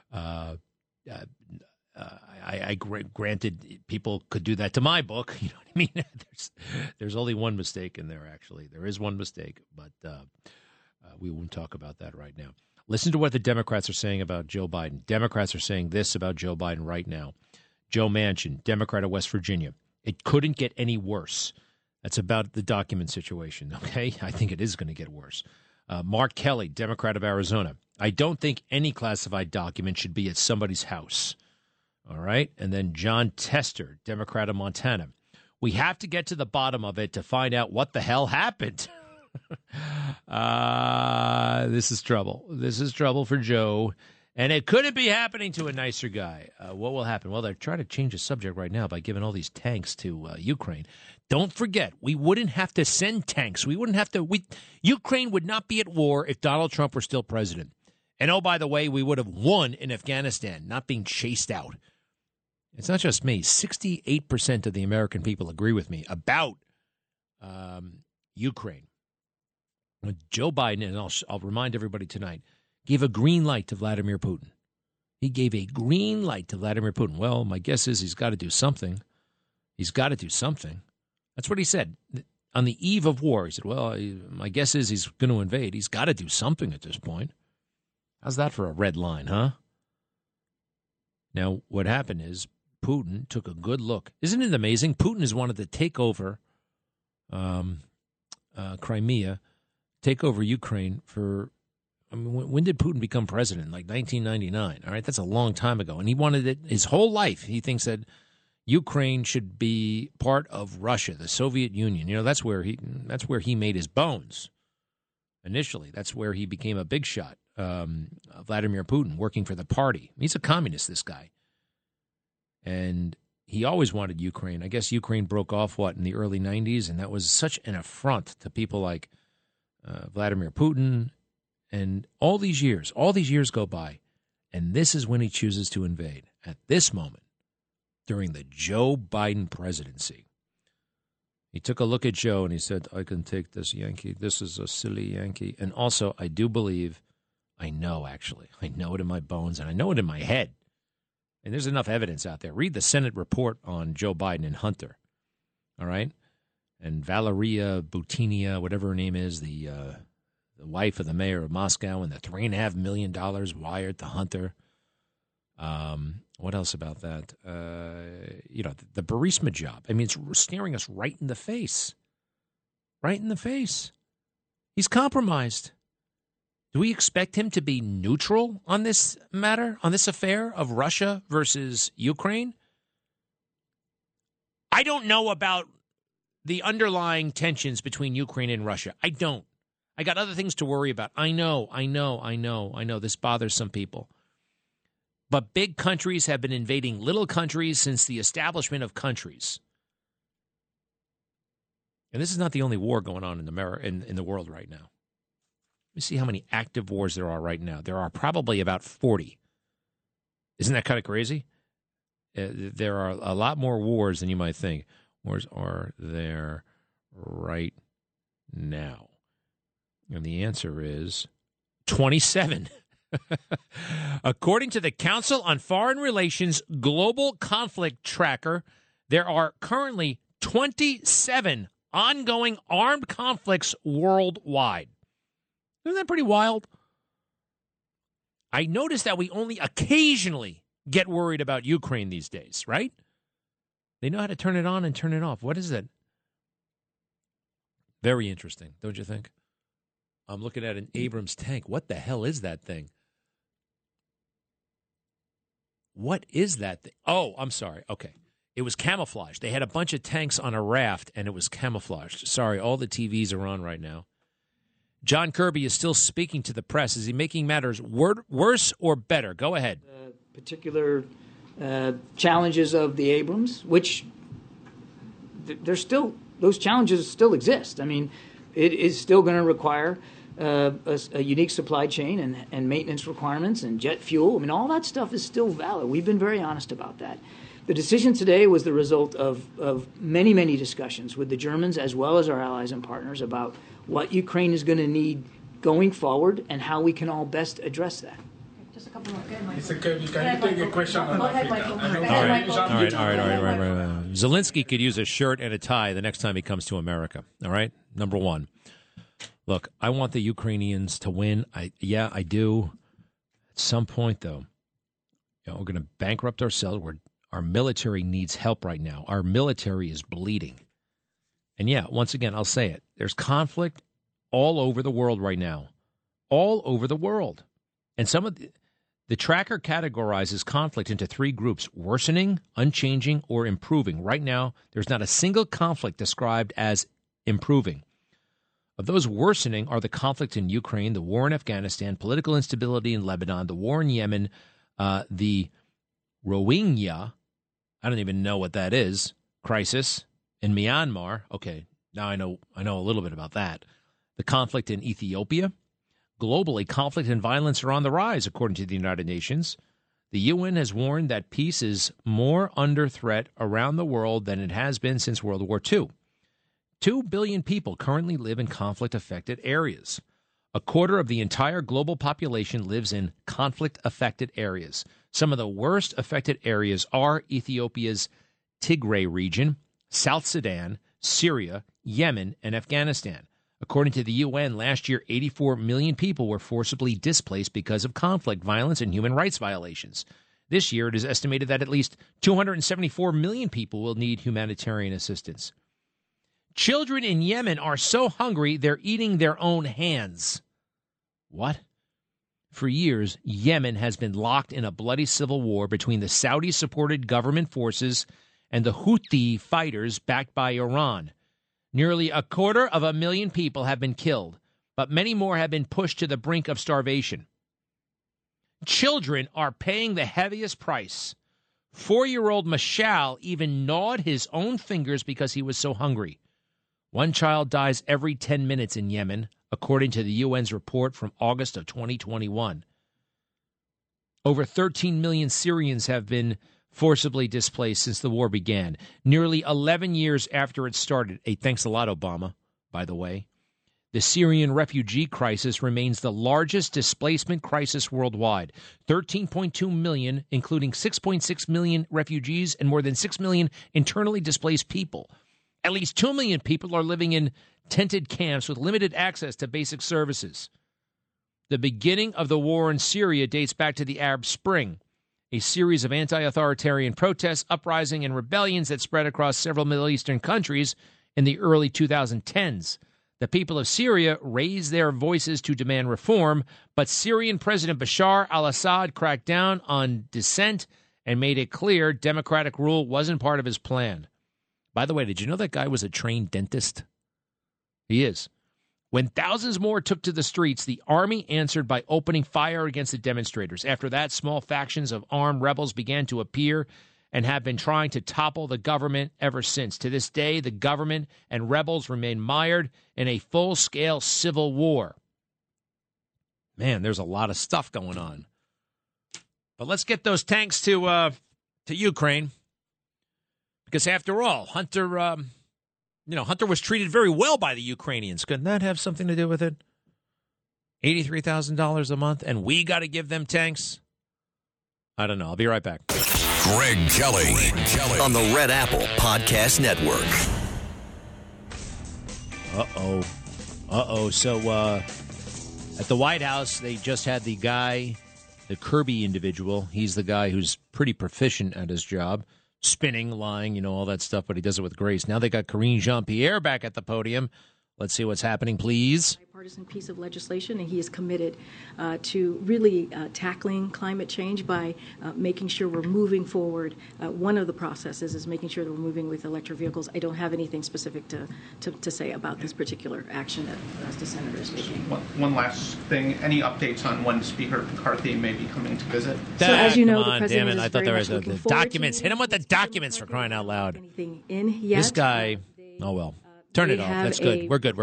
[SPEAKER 3] granted, people could do that to my book. You know what I mean? There's only one mistake in there, actually. There is one mistake, but we won't talk about that right now. Listen to what the Democrats are saying about Joe Biden. Democrats are saying this about Joe Biden right now. Joe Manchin, Democrat of West Virginia. It couldn't get any worse. That's about the document situation, okay? I think it is going to get worse. Mark Kelly, Democrat of Arizona. I don't think any classified document should be at somebody's house. All right? And then John Tester, Democrat of Montana. We have to get to the bottom of it to find out what the hell happened. This is trouble. This is trouble for Joe. And it couldn't be happening to a nicer guy. What will happen? Well, they're trying to change the subject right now by giving all these tanks to Ukraine. Don't forget, we wouldn't have to send tanks. We wouldn't have to. Ukraine would not be at war if Donald Trump were still president. And oh, by the way, we would have won in Afghanistan, not being chased out. It's not just me. 68% of the American people agree with me about Ukraine. Joe Biden, and I'll remind everybody tonight, gave a green light to Vladimir Putin. He gave a green light to Vladimir Putin. Well, my guess is he's got to do something. He's got to do something. That's what he said. On the eve of war, he said, well, my guess is he's going to invade. He's got to do something at this point. How's that for a red line, huh? Now, what happened is Putin took a good look. Isn't it amazing? Putin has wanted to take over Crimea, take over Ukraine for, when did Putin become president? Like 1999. All right, that's a long time ago. And he wanted it his whole life. He thinks that Ukraine should be part of Russia, the Soviet Union. That's where he made his bones initially. That's where he became a big shot. Vladimir Putin, working for the party. He's a communist, this guy. And he always wanted Ukraine. I guess Ukraine broke off, in the early 90s, and that was such an affront to people like Vladimir Putin. And all these years go by, and this is when he chooses to invade, at this moment, during the Joe Biden presidency. He took a look at Joe and he said, I can take this Yankee. This is a silly Yankee. And also, I do believe, I know it in my bones and I know it in my head. And there's enough evidence out there. Read the Senate report on Joe Biden and Hunter. All right? And Valeria Butina, whatever her name is, the wife of the mayor of Moscow, and the $3.5 million wired to Hunter. What else about that? The Burisma job. I mean, it's staring us right in the face. Right in the face. He's compromised. Do we expect him to be neutral on this matter, on this affair of Russia versus Ukraine? I don't know about the underlying tensions between Ukraine and Russia. I don't. I got other things to worry about. I know. This bothers some people. But big countries have been invading little countries since the establishment of countries. And this is not the only war going on in the world right now. Let me see how many active wars there are right now. There are probably about 40. Isn't that kind of crazy? There are a lot more wars than you might think. Wars are there right now? And the answer is 27. According to the Council on Foreign Relations Global Conflict Tracker, there are currently 27 ongoing armed conflicts worldwide. Isn't that pretty wild? I noticed that we only occasionally get worried about Ukraine these days, right? They know how to turn it on and turn it off. What is that? Very interesting, don't you think? I'm looking at an Abrams tank. What the hell is that thing? What is that thing? Oh, I'm sorry. Okay. It was camouflaged. They had a bunch of tanks on a raft, and it was camouflaged. Sorry, all the TVs are on right now. John Kirby is still speaking to the press. Is he making matters worse or better? Go ahead.
[SPEAKER 21] Particular challenges of the Abrams, which there's still, those challenges still exist. I mean, it is still going to require a unique supply chain and maintenance requirements and jet fuel. I mean, all that stuff is still valid. We've been very honest about that. The decision today was the result of many, many discussions with the Germans as well as our allies and partners about what Ukraine is going to need going forward and how we can all best address that.
[SPEAKER 22] Just a couple more. Can
[SPEAKER 14] you take a question on Africa?
[SPEAKER 3] All right. Zelensky could use a shirt and a tie the next time he comes to America. All right? Number one. Look, I want the Ukrainians to win. I do. At some point, though, we're going to bankrupt ourselves. Our military needs help right now. Our military is bleeding. And once again, I'll say it. There's conflict all over the world right now. All over the world. And some of the tracker categorizes conflict into three groups: worsening, unchanging, or improving. Right now, there's not a single conflict described as improving. Of those worsening are the conflict in Ukraine, the war in Afghanistan, political instability in Lebanon, the war in Yemen, the Rohingya, I don't even know what that is, crisis in Myanmar. Okay, now I know a little bit about that. The conflict in Ethiopia. Globally, conflict and violence are on the rise, according to the United Nations. The UN has warned that peace is more under threat around the world than it has been since World War II. 2 billion people currently live in conflict-affected areas. A quarter of the entire global population lives in conflict-affected areas. Some of the worst affected areas are Ethiopia's Tigray region, South Sudan, Syria, Yemen, and Afghanistan. According to the UN, last year, 84 million people were forcibly displaced because of conflict, violence, and human rights violations. This year, it is estimated that at least 274 million people will need humanitarian assistance. Children in Yemen are so hungry, they're eating their own hands. What? For years, Yemen has been locked in a bloody civil war between the Saudi-supported government forces and the Houthi fighters backed by Iran. Nearly 250,000 people have been killed, but many more have been pushed to the brink of starvation. Children are paying the heaviest price. 4-year-old Mashal even gnawed his own fingers because he was so hungry. One child dies every 10 minutes in Yemen, according to the UN's report from August of 2021. Over 13 million Syrians have been forcibly displaced since the war began. Nearly 11 years after it started. Hey, thanks a lot, Obama, by the way. The Syrian refugee crisis remains the largest displacement crisis worldwide. 13.2 million, including 6.6 million refugees and more than 6 million internally displaced people. At least 2 million people are living in tented camps with limited access to basic services. The beginning of the war in Syria dates back to the Arab Spring, a series of anti-authoritarian protests, uprising, and rebellions that spread across several Middle Eastern countries in the early 2010s. The people of Syria raised their voices to demand reform, but Syrian President Bashar al-Assad cracked down on dissent and made it clear democratic rule wasn't part of his plan. By the way, did you know that guy was a trained dentist? He is. When thousands more took to the streets, the army answered by opening fire against the demonstrators. After that, small factions of armed rebels began to appear and have been trying to topple the government ever since. To this day, the government and rebels remain mired in a full-scale civil war. Man, there's a lot of stuff going on. But let's get those tanks to Ukraine. Because after all, Hunter was treated very well by the Ukrainians. Couldn't that have something to do with it? $83,000 a month, and we got to give them tanks? I don't know. I'll be right back.
[SPEAKER 2] Greg Kelly on the Red Apple Podcast Network.
[SPEAKER 3] So at the White House, they just had the guy, the Kirby individual. He's the guy who's pretty proficient at his job. Spinning, lying, all that stuff, but he does it with grace. Now they got Karine Jean-Pierre back at the podium. Let's see what's happening, please.
[SPEAKER 1] Bipartisan piece of legislation, and he is committed to really tackling climate change by making sure we're moving forward. One of the processes is making sure that we're moving with electric vehicles. I don't have anything specific to say about this particular action that the senator is taking.
[SPEAKER 4] One last thing. Any updates on when Speaker McCarthy may be coming to visit?
[SPEAKER 1] So as you know,
[SPEAKER 3] the president
[SPEAKER 1] is
[SPEAKER 3] I thought
[SPEAKER 1] very
[SPEAKER 3] there
[SPEAKER 1] much
[SPEAKER 3] was
[SPEAKER 1] looking
[SPEAKER 3] the
[SPEAKER 1] forward
[SPEAKER 3] documents. Hit him with the documents for crying out loud.
[SPEAKER 1] Anything in yet?
[SPEAKER 3] This guy, oh well. Turn it off. That's good. We're good.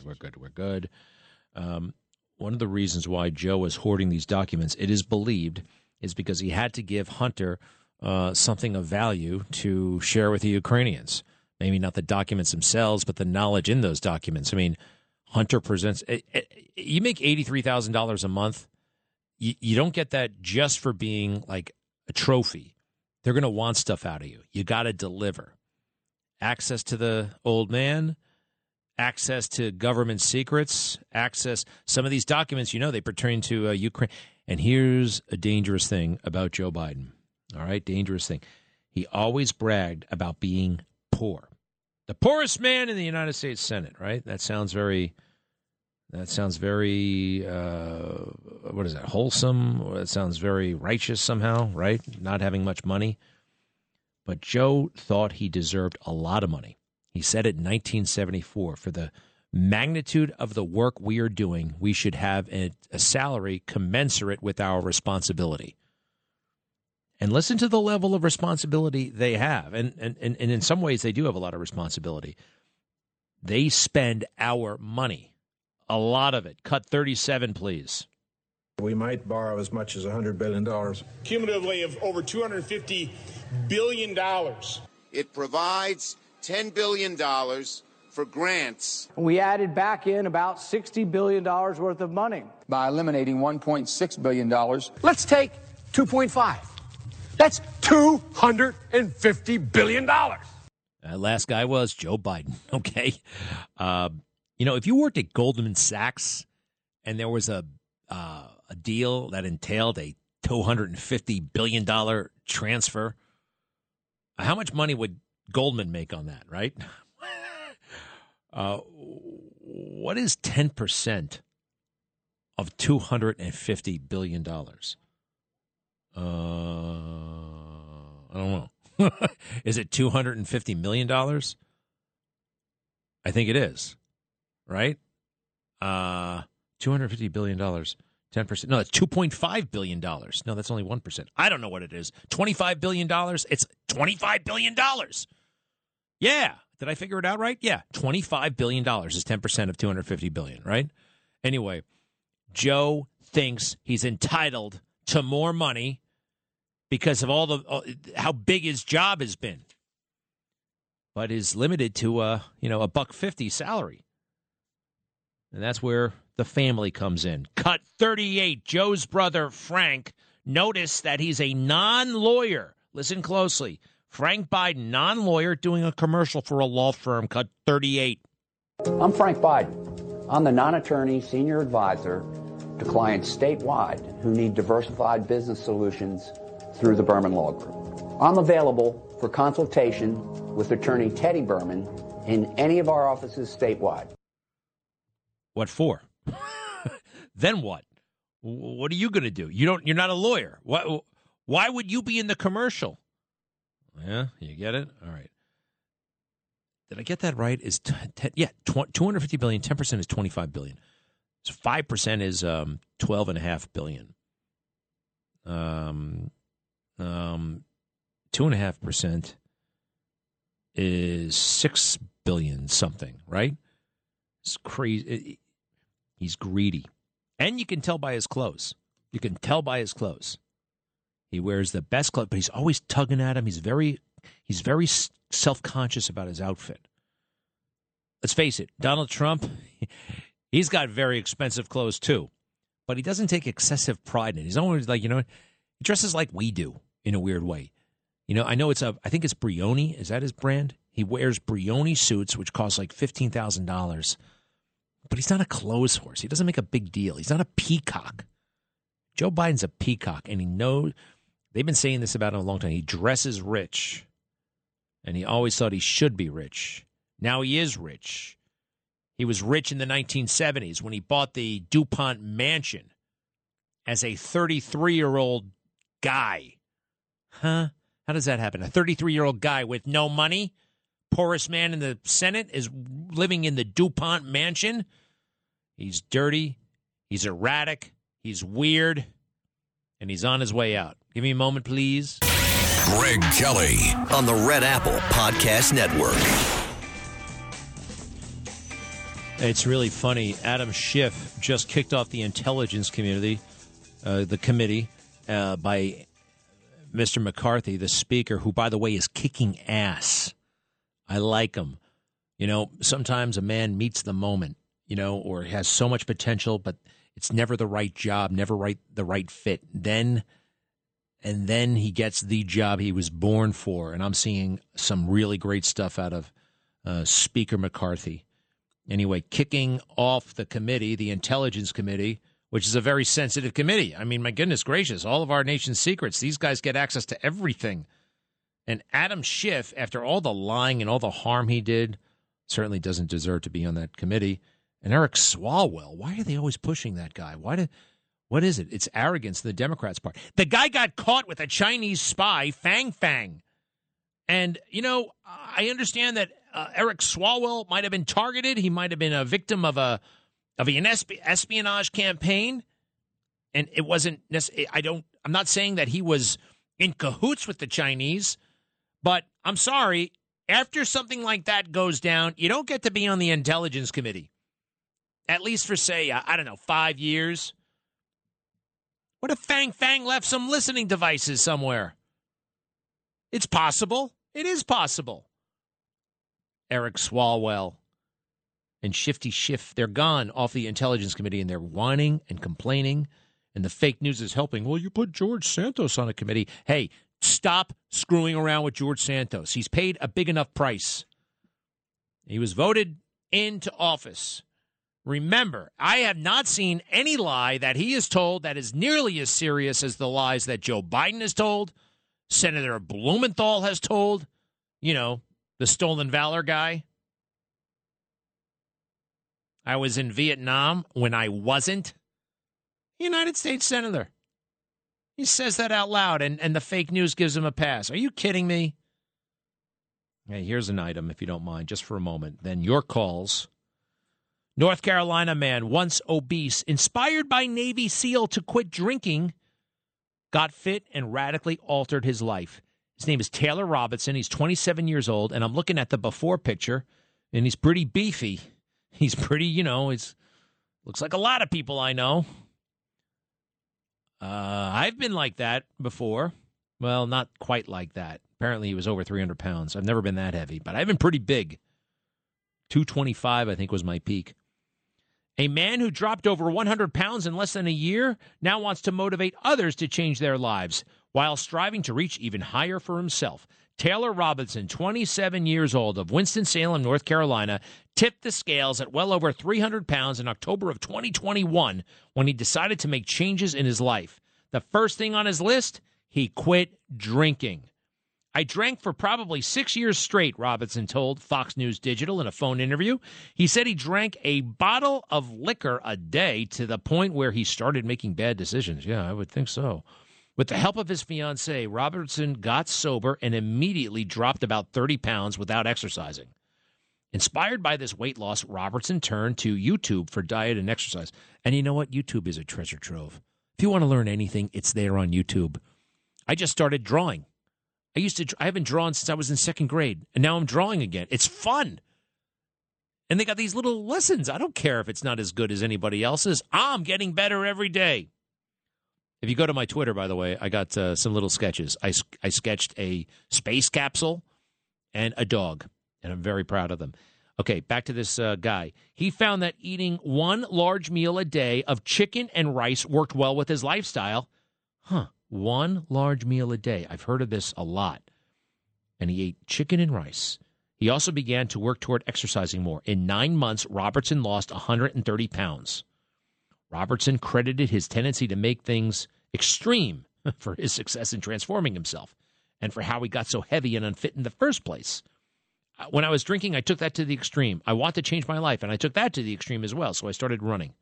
[SPEAKER 3] One of the reasons why Joe is hoarding these documents, it is believed, is because he had to give Hunter something of value to share with the Ukrainians. Maybe not the documents themselves, but the knowledge in those documents. I mean, Hunter presents. You make $83,000 a month. You don't get that just for being like a trophy. They're going to want stuff out of you. You got to deliver. Access to the old man, access to government secrets, access. Some of these documents, they pertain to Ukraine. And here's a dangerous thing about Joe Biden. All right, dangerous thing. He always bragged about being poor. The poorest man in the United States Senate, right? That sounds very, what is that, wholesome? That sounds very righteous somehow, right? Not having much money. But Joe thought he deserved a lot of money. He said it in 1974. For the magnitude of the work we are doing, we should have a salary commensurate with our responsibility. And listen to the level of responsibility they have. And in some ways, they do have a lot of responsibility. They spend our money, a lot of it. Cut 37, please.
[SPEAKER 5] We might borrow as much as $100 billion.
[SPEAKER 24] Cumulatively of over $250 billion.
[SPEAKER 25] It provides $10 billion for grants.
[SPEAKER 26] We added back in about $60 billion worth of money.
[SPEAKER 27] By eliminating $1.6 billion.
[SPEAKER 24] Let's take 2.5. That's $250 billion.
[SPEAKER 3] That last guy was Joe Biden, okay? If you worked at Goldman Sachs and there was a deal that entailed a $250 billion transfer, how much money would Goldman make on that, right? What is 10% of $250 billion? I don't know. Is it $250 million? I think it is, right? $250 billion, 10%. No, it's $2.5 billion. No, that's only 1%. I don't know what it is. $25 billion? It's $25 billion. Yeah. Did I figure it out right? Yeah. $25 billion is 10% of $250 billion, right? Anyway, Joe thinks he's entitled to more money, because of how big his job has been. But is limited to $150 salary. And that's where the family comes in. Cut 38, Joe's brother Frank. Notice that he's a non-lawyer. Listen closely. Frank Biden, non-lawyer, doing a commercial for a law firm. Cut 38.
[SPEAKER 27] I'm Frank Biden. I'm the non-attorney senior advisor to clients statewide who need diversified business solutions through the Berman Law Group. I'm available for consultation with attorney Teddy Berman in any of our offices statewide.
[SPEAKER 3] What for? Then what? What are you going to do? You're not a lawyer. Why would you be in the commercial? Yeah, you get it? All right. Did I get that right? Is 250 billion, 10% is 25 billion. So 5% is 12.5 billion. 2.5% is 6 billion something, right? It's crazy. He's greedy. And you can tell by his clothes. He wears the best clothes, but he's always tugging at him. He's very self-conscious about his outfit. Let's face it, Donald Trump, he's got very expensive clothes too, but he doesn't take excessive pride in it. He's always like, he dresses like we do in a weird way. I know I think it's Brioni. Is that his brand? He wears Brioni suits, which cost like $15,000. But he's not a clothes horse. He doesn't make a big deal. He's not a peacock. Joe Biden's a peacock, and he knows. They've been saying this about him a long time. He dresses rich, and he always thought he should be rich. Now he is rich. He was rich in the 1970s when he bought the DuPont mansion as a 33-year-old guy. Huh? How does that happen? A 33-year-old guy with no money, poorest man in the Senate, is living in the DuPont mansion? He's dirty. He's erratic. He's weird. And he's on his way out. Give me a moment, please.
[SPEAKER 2] Greg Kelly on the Red Apple Podcast Network.
[SPEAKER 3] It's really funny. Adam Schiff just kicked off the intelligence committee, by Mr. McCarthy, the speaker, who, by the way, is kicking ass. I like him. Sometimes a man meets the moment, or has so much potential, but it's never the right job, never the right fit. And then he gets the job he was born for. And I'm seeing some really great stuff out of Speaker McCarthy. Anyway, kicking off the committee, the Intelligence Committee, which is a very sensitive committee. I mean, my goodness gracious, all of our nation's secrets. These guys get access to everything. And Adam Schiff, after all the lying and all the harm he did, certainly doesn't deserve to be on that committee. And Eric Swalwell, why are they always pushing that guy? What is it? It's arrogance on the Democrats' part. The guy got caught with a Chinese spy, Fang Fang. And, I understand that Eric Swalwell might have been targeted. He might have been a victim of an espionage campaign. And it wasn't necessarily, I'm not saying that he was in cahoots with the Chinese, but I'm sorry, after something like that goes down, you don't get to be on the Intelligence Committee. At least for, say, 5 years. What if Fang Fang left some listening devices somewhere? It's possible. It is possible. Eric Swalwell and Shifty Schiff, they're gone off the Intelligence Committee, and they're whining and complaining, and the fake news is helping. Well, you put George Santos on a committee. Hey, stop screwing around with George Santos. He's paid a big enough price. He was voted into office. Remember, I have not seen any lie that he has told that is nearly as serious as the lies that Joe Biden has told, Senator Blumenthal has told, the stolen valor guy. I was in Vietnam when I wasn't. United States Senator. He says that out loud, and the fake news gives him a pass. Are you kidding me? Hey, here's an item, if you don't mind, just for a moment. Then your calls. North Carolina man, once obese, inspired by Navy SEAL to quit drinking, got fit and radically altered his life. His name is Taylor Robinson. He's 27 years old, and I'm looking at the before picture, and he's pretty beefy. He's pretty, looks like a lot of people I know. I've been like that before. Well, not quite like that. Apparently he was over 300 pounds. I've never been that heavy, but I've been pretty big. 225, I think, was my peak. A man who dropped over 100 pounds in less than a year now wants to motivate others to change their lives while striving to reach even higher for himself. Taylor Robinson, 27 years old, of Winston-Salem, North Carolina, tipped the scales at well over 300 pounds in October of 2021 when he decided to make changes in his life. The first thing on his list, he quit drinking. I drank for probably 6 years straight, Robinson told Fox News Digital in a phone interview. He said he drank a bottle of liquor a day to the point where he started making bad decisions. Yeah, I would think so. With the help of his fiancée, Robertson got sober and immediately dropped about 30 pounds without exercising. Inspired by this weight loss, Robertson turned to YouTube for diet and exercise. And you know what? YouTube is a treasure trove. If you want to learn anything, it's there on YouTube. I just started drawing. I haven't drawn since I was in second grade, and now I'm drawing again. It's fun. And they got these little lessons. I don't care if it's not as good as anybody else's. I'm getting better every day. If you go to my Twitter, by the way, I got some little sketches. I sketched a space capsule and a dog, and I'm very proud of them. Okay, back to this guy. He found that eating one large meal a day of chicken and rice worked well with his lifestyle. One large meal a day. I've heard of this a lot. And he ate chicken and rice. He also began to work toward exercising more. In 9 months, Robertson lost 130 pounds. Robertson credited his tendency to make things extreme for his success in transforming himself and for how he got so heavy and unfit in the first place. When I was drinking, I took that to the extreme. I want to change my life, and I took that to the extreme as well, so I started running.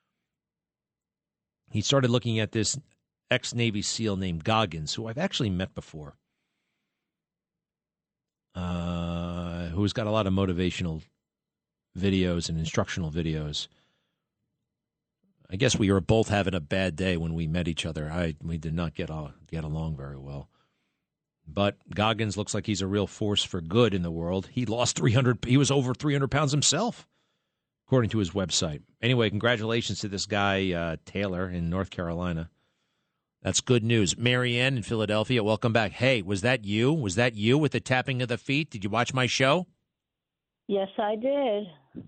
[SPEAKER 3] He started looking at this ex-Navy SEAL named Goggins, who I've actually met before, who's got a lot of motivational videos and instructional videos. I guess we were both having a bad day when we met each other. We did not get along very well. But Goggins looks like he's a real force for good in the world. He lost 300. He was over 300 pounds himself, according to his website. Anyway, congratulations to this guy, Taylor, in North Carolina. That's good news. Marianne in Philadelphia, welcome back. Hey, was that you? Was that you with the tapping of the feet? Did you watch my show?
[SPEAKER 6] Yes, I did.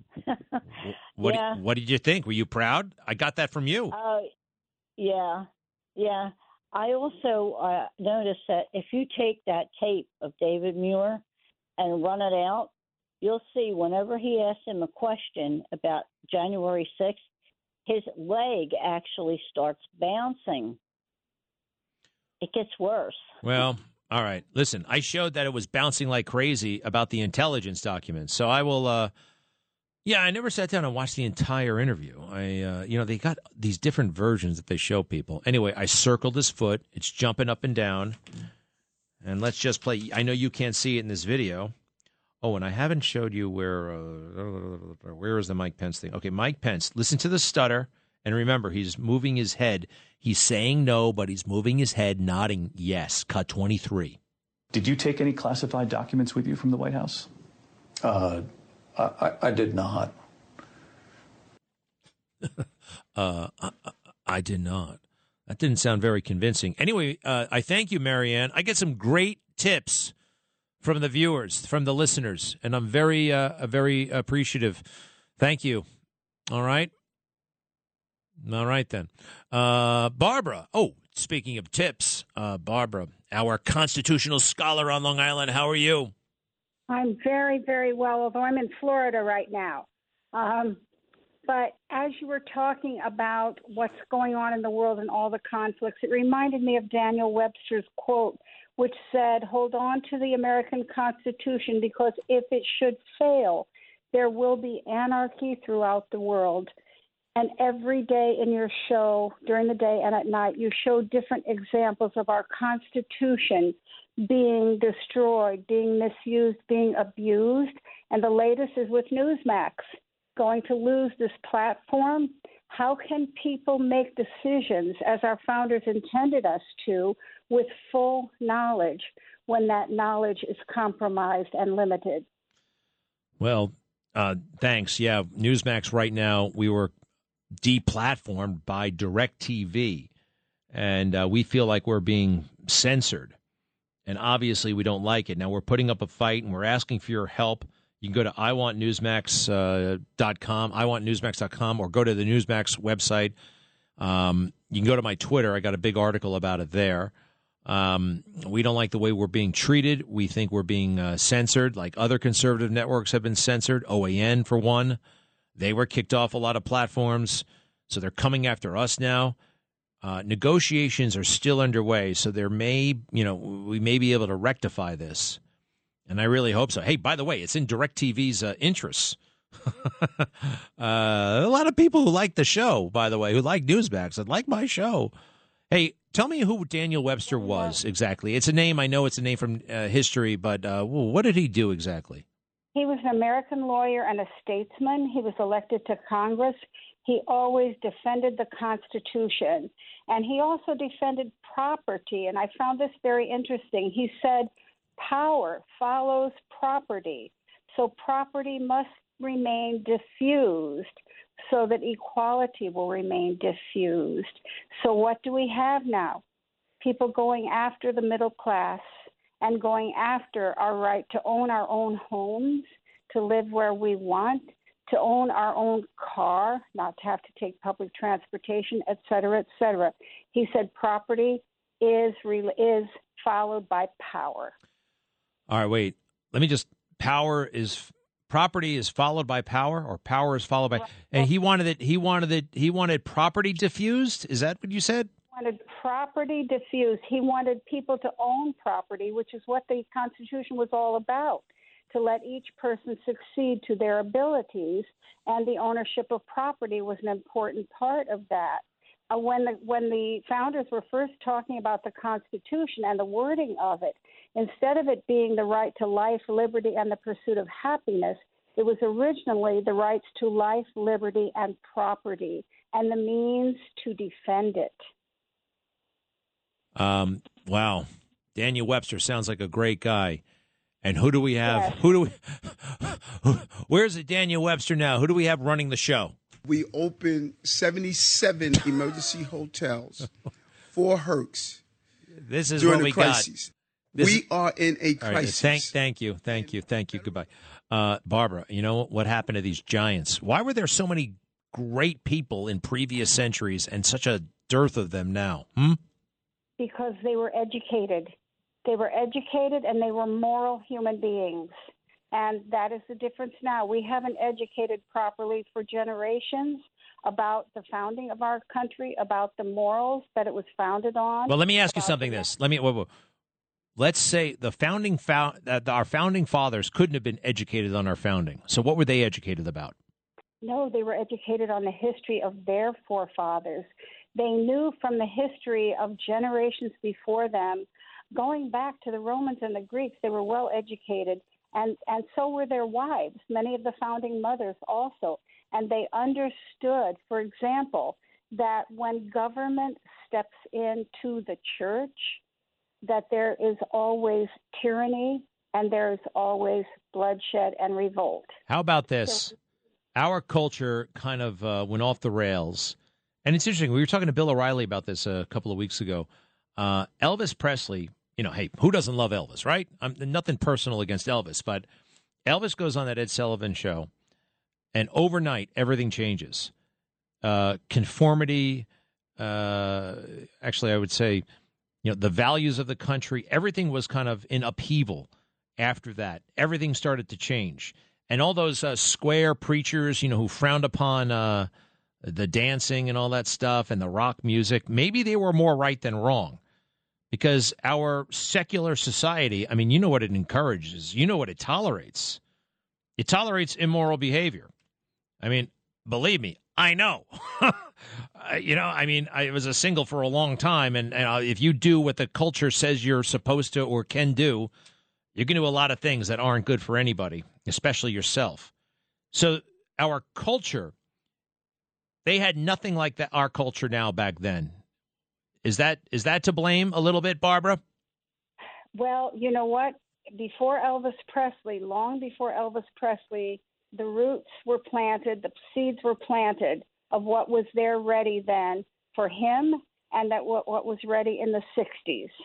[SPEAKER 3] What did you think? Were you proud? I got that from you.
[SPEAKER 6] Yeah. I also noticed that if you take that tape of David Muir and run it out, you'll see whenever he asks him a question about January 6th, his leg actually starts bouncing. It gets worse.
[SPEAKER 3] Well, all right. Listen, I showed that it was bouncing like crazy about the intelligence documents. So I will, I never sat down and watched the entire interview. They got these different versions that they show people. Anyway, I circled his foot. It's jumping up and down. And let's just play. I know you can't see it in this video. Oh, and I haven't showed you where is the Mike Pence thing? Okay, Mike Pence, listen to the stutter. And remember, he's moving his head. He's saying no, but he's moving his head, nodding yes. Cut 23.
[SPEAKER 8] Did you take any classified documents with you from the White House?
[SPEAKER 7] I did not.
[SPEAKER 3] I did not. That didn't sound very convincing. Anyway, I thank you, Marianne. I get some great tips from the viewers, from the listeners, and I'm very appreciative. Thank you. All right. All right, then. Barbara. Oh, speaking of tips, Barbara, our constitutional scholar on Long Island. How are you?
[SPEAKER 9] I'm very, very well, although I'm in Florida right now. But as you were talking about what's going on in the world and all the conflicts, it reminded me of Daniel Webster's quote, which said, "Hold on to the American Constitution, because if it should fail, there will be anarchy throughout the world." And every day in your show, during the day and at night, you show different examples of our Constitution being destroyed, being misused, being abused. And the latest is with Newsmax going to lose this platform. How can people make decisions as our founders intended us to with full knowledge when that knowledge is compromised and limited?
[SPEAKER 3] Well, thanks. Yeah, Newsmax right now, we were deplatformed by DirecTV, and we feel like we're being censored. And obviously we don't like it. Now we're putting up a fight and we're asking for your help. You can go to iwantnewsmax.com, iwantnewsmax.com, or go to the Newsmax website. You can go to my Twitter. I got a big article about it there. We don't like the way we're being treated. We think we're being censored, like other conservative networks have been censored. OAN, for one. They were kicked off a lot of platforms, so they're coming after us now. Negotiations are still underway, so we may be able to rectify this. And I really hope so. Hey, by the way, it's in DirecTV's interests. A lot of people who like the show, by the way, who like Newsmax and like my show. Hey, tell me who Daniel Webster was exactly. It's a name. I know it's a name from history, but what did he do exactly?
[SPEAKER 9] He was an American lawyer and a statesman. He was elected to Congress. He always defended the Constitution, and he also defended property. And I found this very interesting. He said, power follows property, so property must remain diffused so that equality will remain diffused. So what do we have now? People going after the middle class and going after our right to own our own homes, to live where we want, to own our own car, not to have to take public transportation, et cetera, et cetera. He said property is followed by power.
[SPEAKER 3] All right, wait. Let me just. Property is followed by power, or power is followed by. And he wanted it. He wanted property diffused. Is that what you said?
[SPEAKER 9] He wanted property diffused. He wanted people to own property, which is what the Constitution was all about, to let each person succeed to their abilities, and the ownership of property was an important part of that. When the founders were first talking about the Constitution and the wording of it, instead of it being the right to life, liberty, and the pursuit of happiness, it was originally the rights to life, liberty, and property, and the means to defend it.
[SPEAKER 3] Wow. Daniel Webster sounds like a great guy. And who do we have?
[SPEAKER 9] Yes.
[SPEAKER 3] Where's it, Daniel Webster now? Who do we have running the show?
[SPEAKER 7] We opened 77 emergency hotels for Herx.
[SPEAKER 3] This is
[SPEAKER 7] during
[SPEAKER 3] what we
[SPEAKER 7] the crisis.
[SPEAKER 3] got.
[SPEAKER 7] We are in a crisis.
[SPEAKER 3] Right, thank you. Goodbye. Barbara, you know what happened to these giants? Why were there so many great people in previous centuries and such a dearth of them now?
[SPEAKER 9] Because they were educated. They were educated and they were moral human beings. And that is the difference now. We haven't educated properly for generations about the founding of our country, about the morals that it was founded on.
[SPEAKER 3] Well, let me ask you something. Let's say our founding fathers couldn't have been educated on our founding. So what were they educated about?
[SPEAKER 9] No, they were educated on the history of their forefathers. They knew from the history of generations before them, going back to the Romans and the Greeks, they were well educated. And so were their wives, many of the founding mothers also. And they understood, for example, that when government steps into the church, that there is always tyranny and there's always bloodshed and revolt.
[SPEAKER 3] How about this? Our culture kind of went off the rails. And it's interesting. We were talking to Bill O'Reilly about this a couple of weeks ago. Elvis Presley, hey, who doesn't love Elvis, right? Nothing personal against Elvis, but Elvis goes on that Ed Sullivan show, and overnight, everything changes. Conformity, actually, I would say, the values of the country, everything was kind of in upheaval after that. Everything started to change. And all those square preachers, who frowned upon the dancing and all that stuff and the rock music, maybe they were more right than wrong. Because our secular society, you know what it encourages. You know what it tolerates. It tolerates immoral behavior. Believe me, I know. I was a single for a long time, and if you do what the culture says you're supposed to or can do, you can do a lot of things that aren't good for anybody, especially yourself. So our culture, they had nothing like that. Our culture now back then. Is that to blame a little bit, Barbara?
[SPEAKER 9] Well, you know what? Long before Elvis Presley, the roots were planted, the seeds were planted of what was there ready then for him, and that what was ready in the 60s.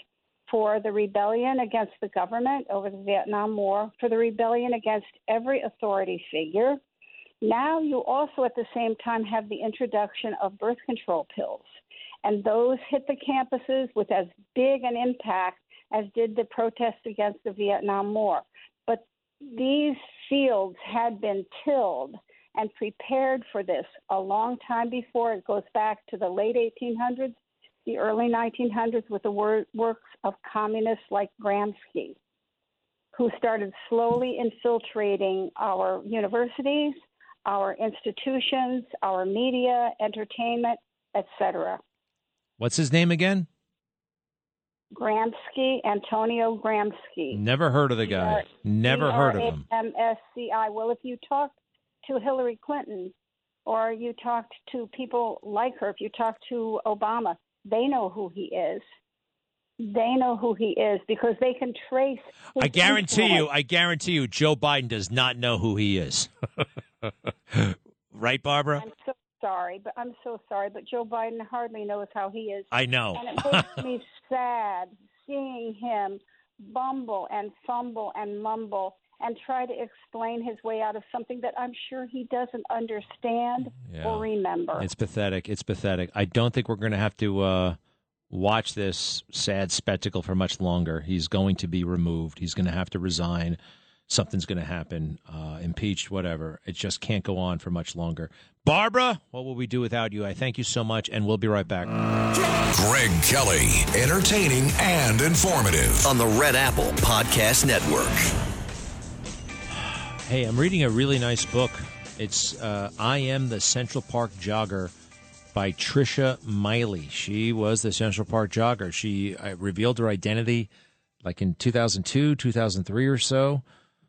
[SPEAKER 9] for the rebellion against the government over the Vietnam War, for the rebellion against every authority figure. Now you also at the same time have the introduction of birth control pills. And those hit the campuses with as big an impact as did the protests against the Vietnam War. But these fields had been tilled and prepared for this a long time before. It goes back to the late 1800s, the early 1900s, with the works of communists like Gramsci, who started slowly infiltrating our universities, our institutions, our media, entertainment, etc.
[SPEAKER 3] What's his name again?
[SPEAKER 9] Gramsci, Antonio Gramsci.
[SPEAKER 3] Never heard of the guy. Never heard of him.
[SPEAKER 9] Gramsci. Well, if you talk to Hillary Clinton or you talked to people like her, if you talk to Obama, they know who he is. They know who he is because they can trace his
[SPEAKER 3] I guarantee
[SPEAKER 9] influence.
[SPEAKER 3] you, Joe Biden does not know who he is. Right, Barbara?
[SPEAKER 9] I'm so sorry, but Joe Biden hardly knows how he is.
[SPEAKER 3] I know.
[SPEAKER 9] And it makes me sad seeing him bumble and fumble and mumble and try to explain his way out of something that I'm sure he doesn't understand or remember.
[SPEAKER 3] It's pathetic. It's pathetic. I don't think we're going to have to watch this sad spectacle for much longer. He's going to be removed. He's going to have to resign. Something's going to happen, impeached, whatever. It just can't go on for much longer. Barbara, what will we do without you? I thank you so much, and we'll be right back.
[SPEAKER 2] Greg Kelly, entertaining and informative on the Red Apple Podcast Network.
[SPEAKER 3] Hey, I'm reading a really nice book. It's I Am the Central Park Jogger by Tricia Miley. She was the Central Park Jogger. She revealed her identity like in 2002, 2003 or so.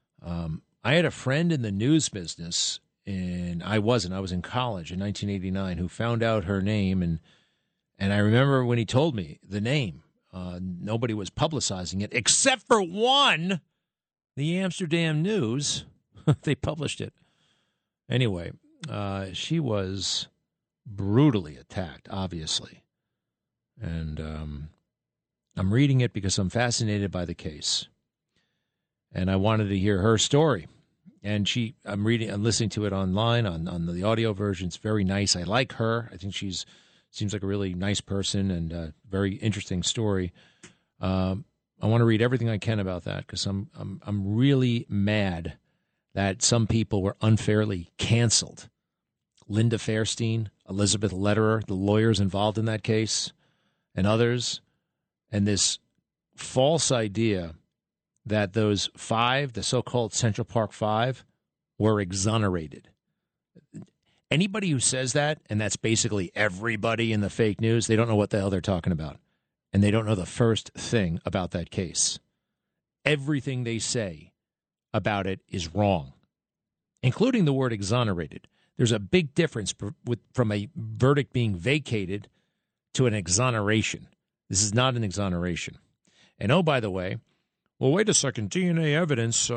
[SPEAKER 3] I had a friend in the news business, and I was in college in 1989, who found out her name, and I remember when he told me the name, nobody was publicizing it except for one, the Amsterdam News. They published it. Anyway, she was brutally attacked, obviously, and I'm reading it because I'm fascinated by the case. And I wanted to hear her story. And I'm listening to it online on the audio version. It's very nice. I like her. I think seems like a really nice person and a very interesting story. I want to read everything I can about that because I'm really mad that some people were unfairly canceled. Linda Fairstein, Elizabeth Lederer, the lawyers involved in that case, and others. And this false idea that those five, the so-called Central Park Five, were exonerated. Anybody who says that, and that's basically everybody in the fake news, they don't know what the hell they're talking about. And they don't know the first thing about that case. Everything they say about it is wrong, including the word exonerated. There's a big difference from a verdict being vacated to an exoneration. This is not an exoneration. And oh, by the way, well, wait a second. DNA evidence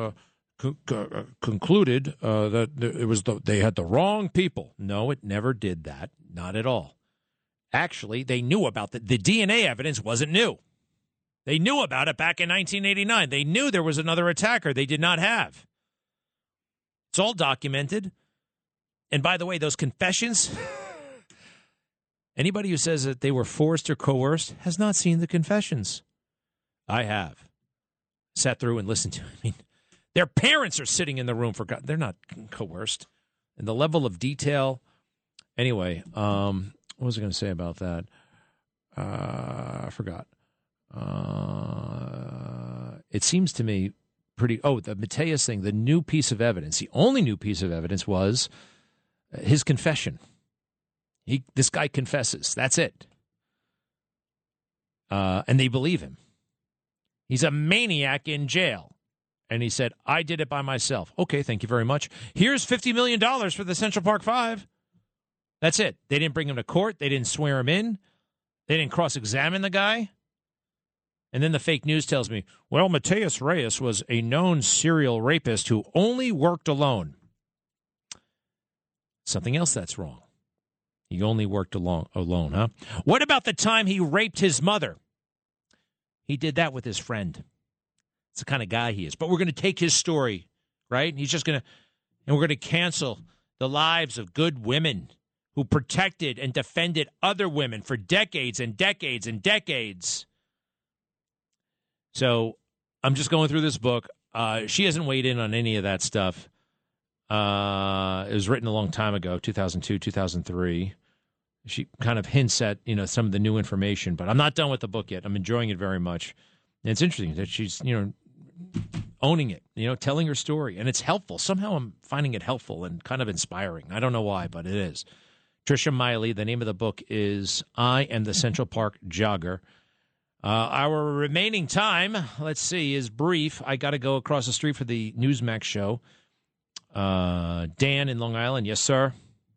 [SPEAKER 3] concluded that they had the wrong people. No, it never did that. Not at all. Actually, they knew about the DNA evidence wasn't new. They knew about it back in 1989. They knew there was another attacker they did not have. It's all documented. And by the way, those confessions, anybody who says that they were forced or coerced has not seen the confessions. I have. Sat through and listened to it. I mean, their parents are sitting in the room for God. They're not coerced. And the level of detail. Anyway, what was I going to say about that? I forgot. It seems to me the Mateus thing, the new piece of evidence, the only new piece of evidence was his confession. This guy confesses. That's it. And they believe him. He's a maniac in jail. And he said, I did it by myself. Okay, thank you very much. Here's $50 million for the Central Park Five. That's it. They didn't bring him to court. They didn't swear him in. They didn't cross-examine the guy. And then the fake news tells me, well, Mateus Reyes was a known serial rapist who only worked alone. Something else that's wrong. He only worked alone, huh? What about the time he raped his mother? He did that with his friend. It's the kind of guy he is. But we're going to take his story, right? He's just going to, and we're going to cancel the lives of good women who protected and defended other women for decades and decades and decades. So I'm just going through this book. She hasn't weighed in on any of that stuff. It was written a long time ago, 2002, 2003. She kind of hints at, some of the new information, but I'm not done with the book yet. I'm enjoying it very much. And it's interesting that she's, owning it, telling her story. And it's helpful. Somehow I'm finding it helpful and kind of inspiring. I don't know why, but it is. Tricia Miley, the name of the book is I Am the Central Park Jogger. Our remaining time, let's see, is brief. I got to go across the street for the Newsmax show. Dan in Long Island. Yes, sir.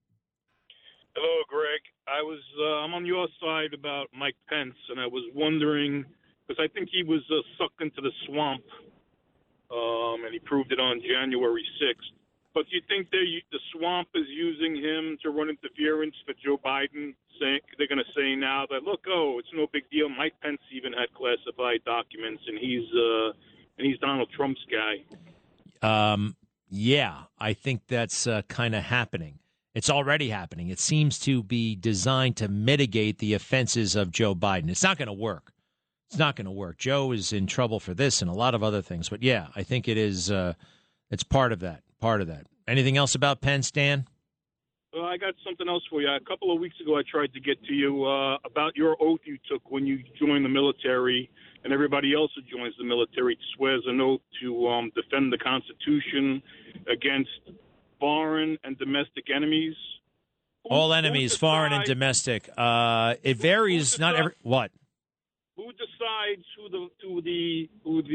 [SPEAKER 24] Hello, Greg. I'm on your side about Mike Pence, and I was wondering, because I think he was sucked into the swamp, and he proved it on January 6th. But do you think the swamp is using him to run interference for Joe Biden? They're going to say now that, look, it's no big deal. Mike Pence even had classified documents, and he's Donald Trump's guy.
[SPEAKER 3] Yeah, I think that's kind of happening. It's already happening. It seems to be designed to mitigate the offenses of Joe Biden. It's not going to work. It's not going to work. Joe is in trouble for this and a lot of other things. But, yeah, I think it is. It's part of that. Anything else about Pence, Dan?
[SPEAKER 24] Well, I got something else for you. A couple of weeks ago, I tried to get to you about your oath you took when you joined the military, and everybody else who joins the military swears an oath to defend the Constitution against foreign and domestic enemies.
[SPEAKER 3] All enemies, foreign and domestic. It varies. Not every what.
[SPEAKER 24] Who decides who the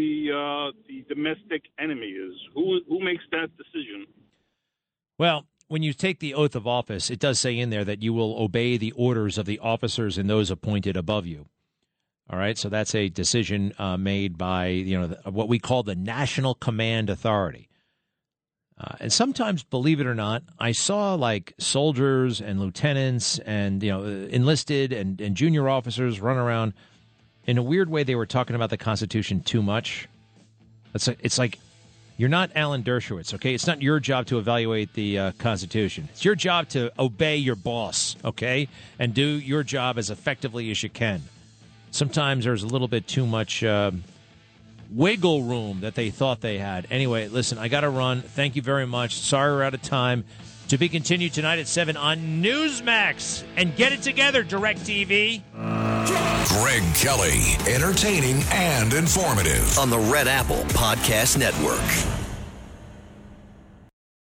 [SPEAKER 24] domestic enemy is? Who makes that decision?
[SPEAKER 3] Well, when you take the oath of office, it does say in there that you will obey the orders of the officers and those appointed above you. All right, so that's a decision made by what we call the National Command Authority. And sometimes, believe it or not, I saw like soldiers and lieutenants and enlisted and junior officers run around. In a weird way, they were talking about the Constitution too much. It's like you're not Alan Dershowitz, okay? It's not your job to evaluate the Constitution. It's your job to obey your boss, okay? And do your job as effectively as you can. Sometimes there's a little bit too much wiggle room that they thought they had. Anyway, listen, I got to run. Thank you very much. Sorry we're out of time. To be continued tonight at 7 on Newsmax. And get it together, DirecTV.
[SPEAKER 2] Greg Kelly, entertaining and informative on the Red Apple Podcast Network.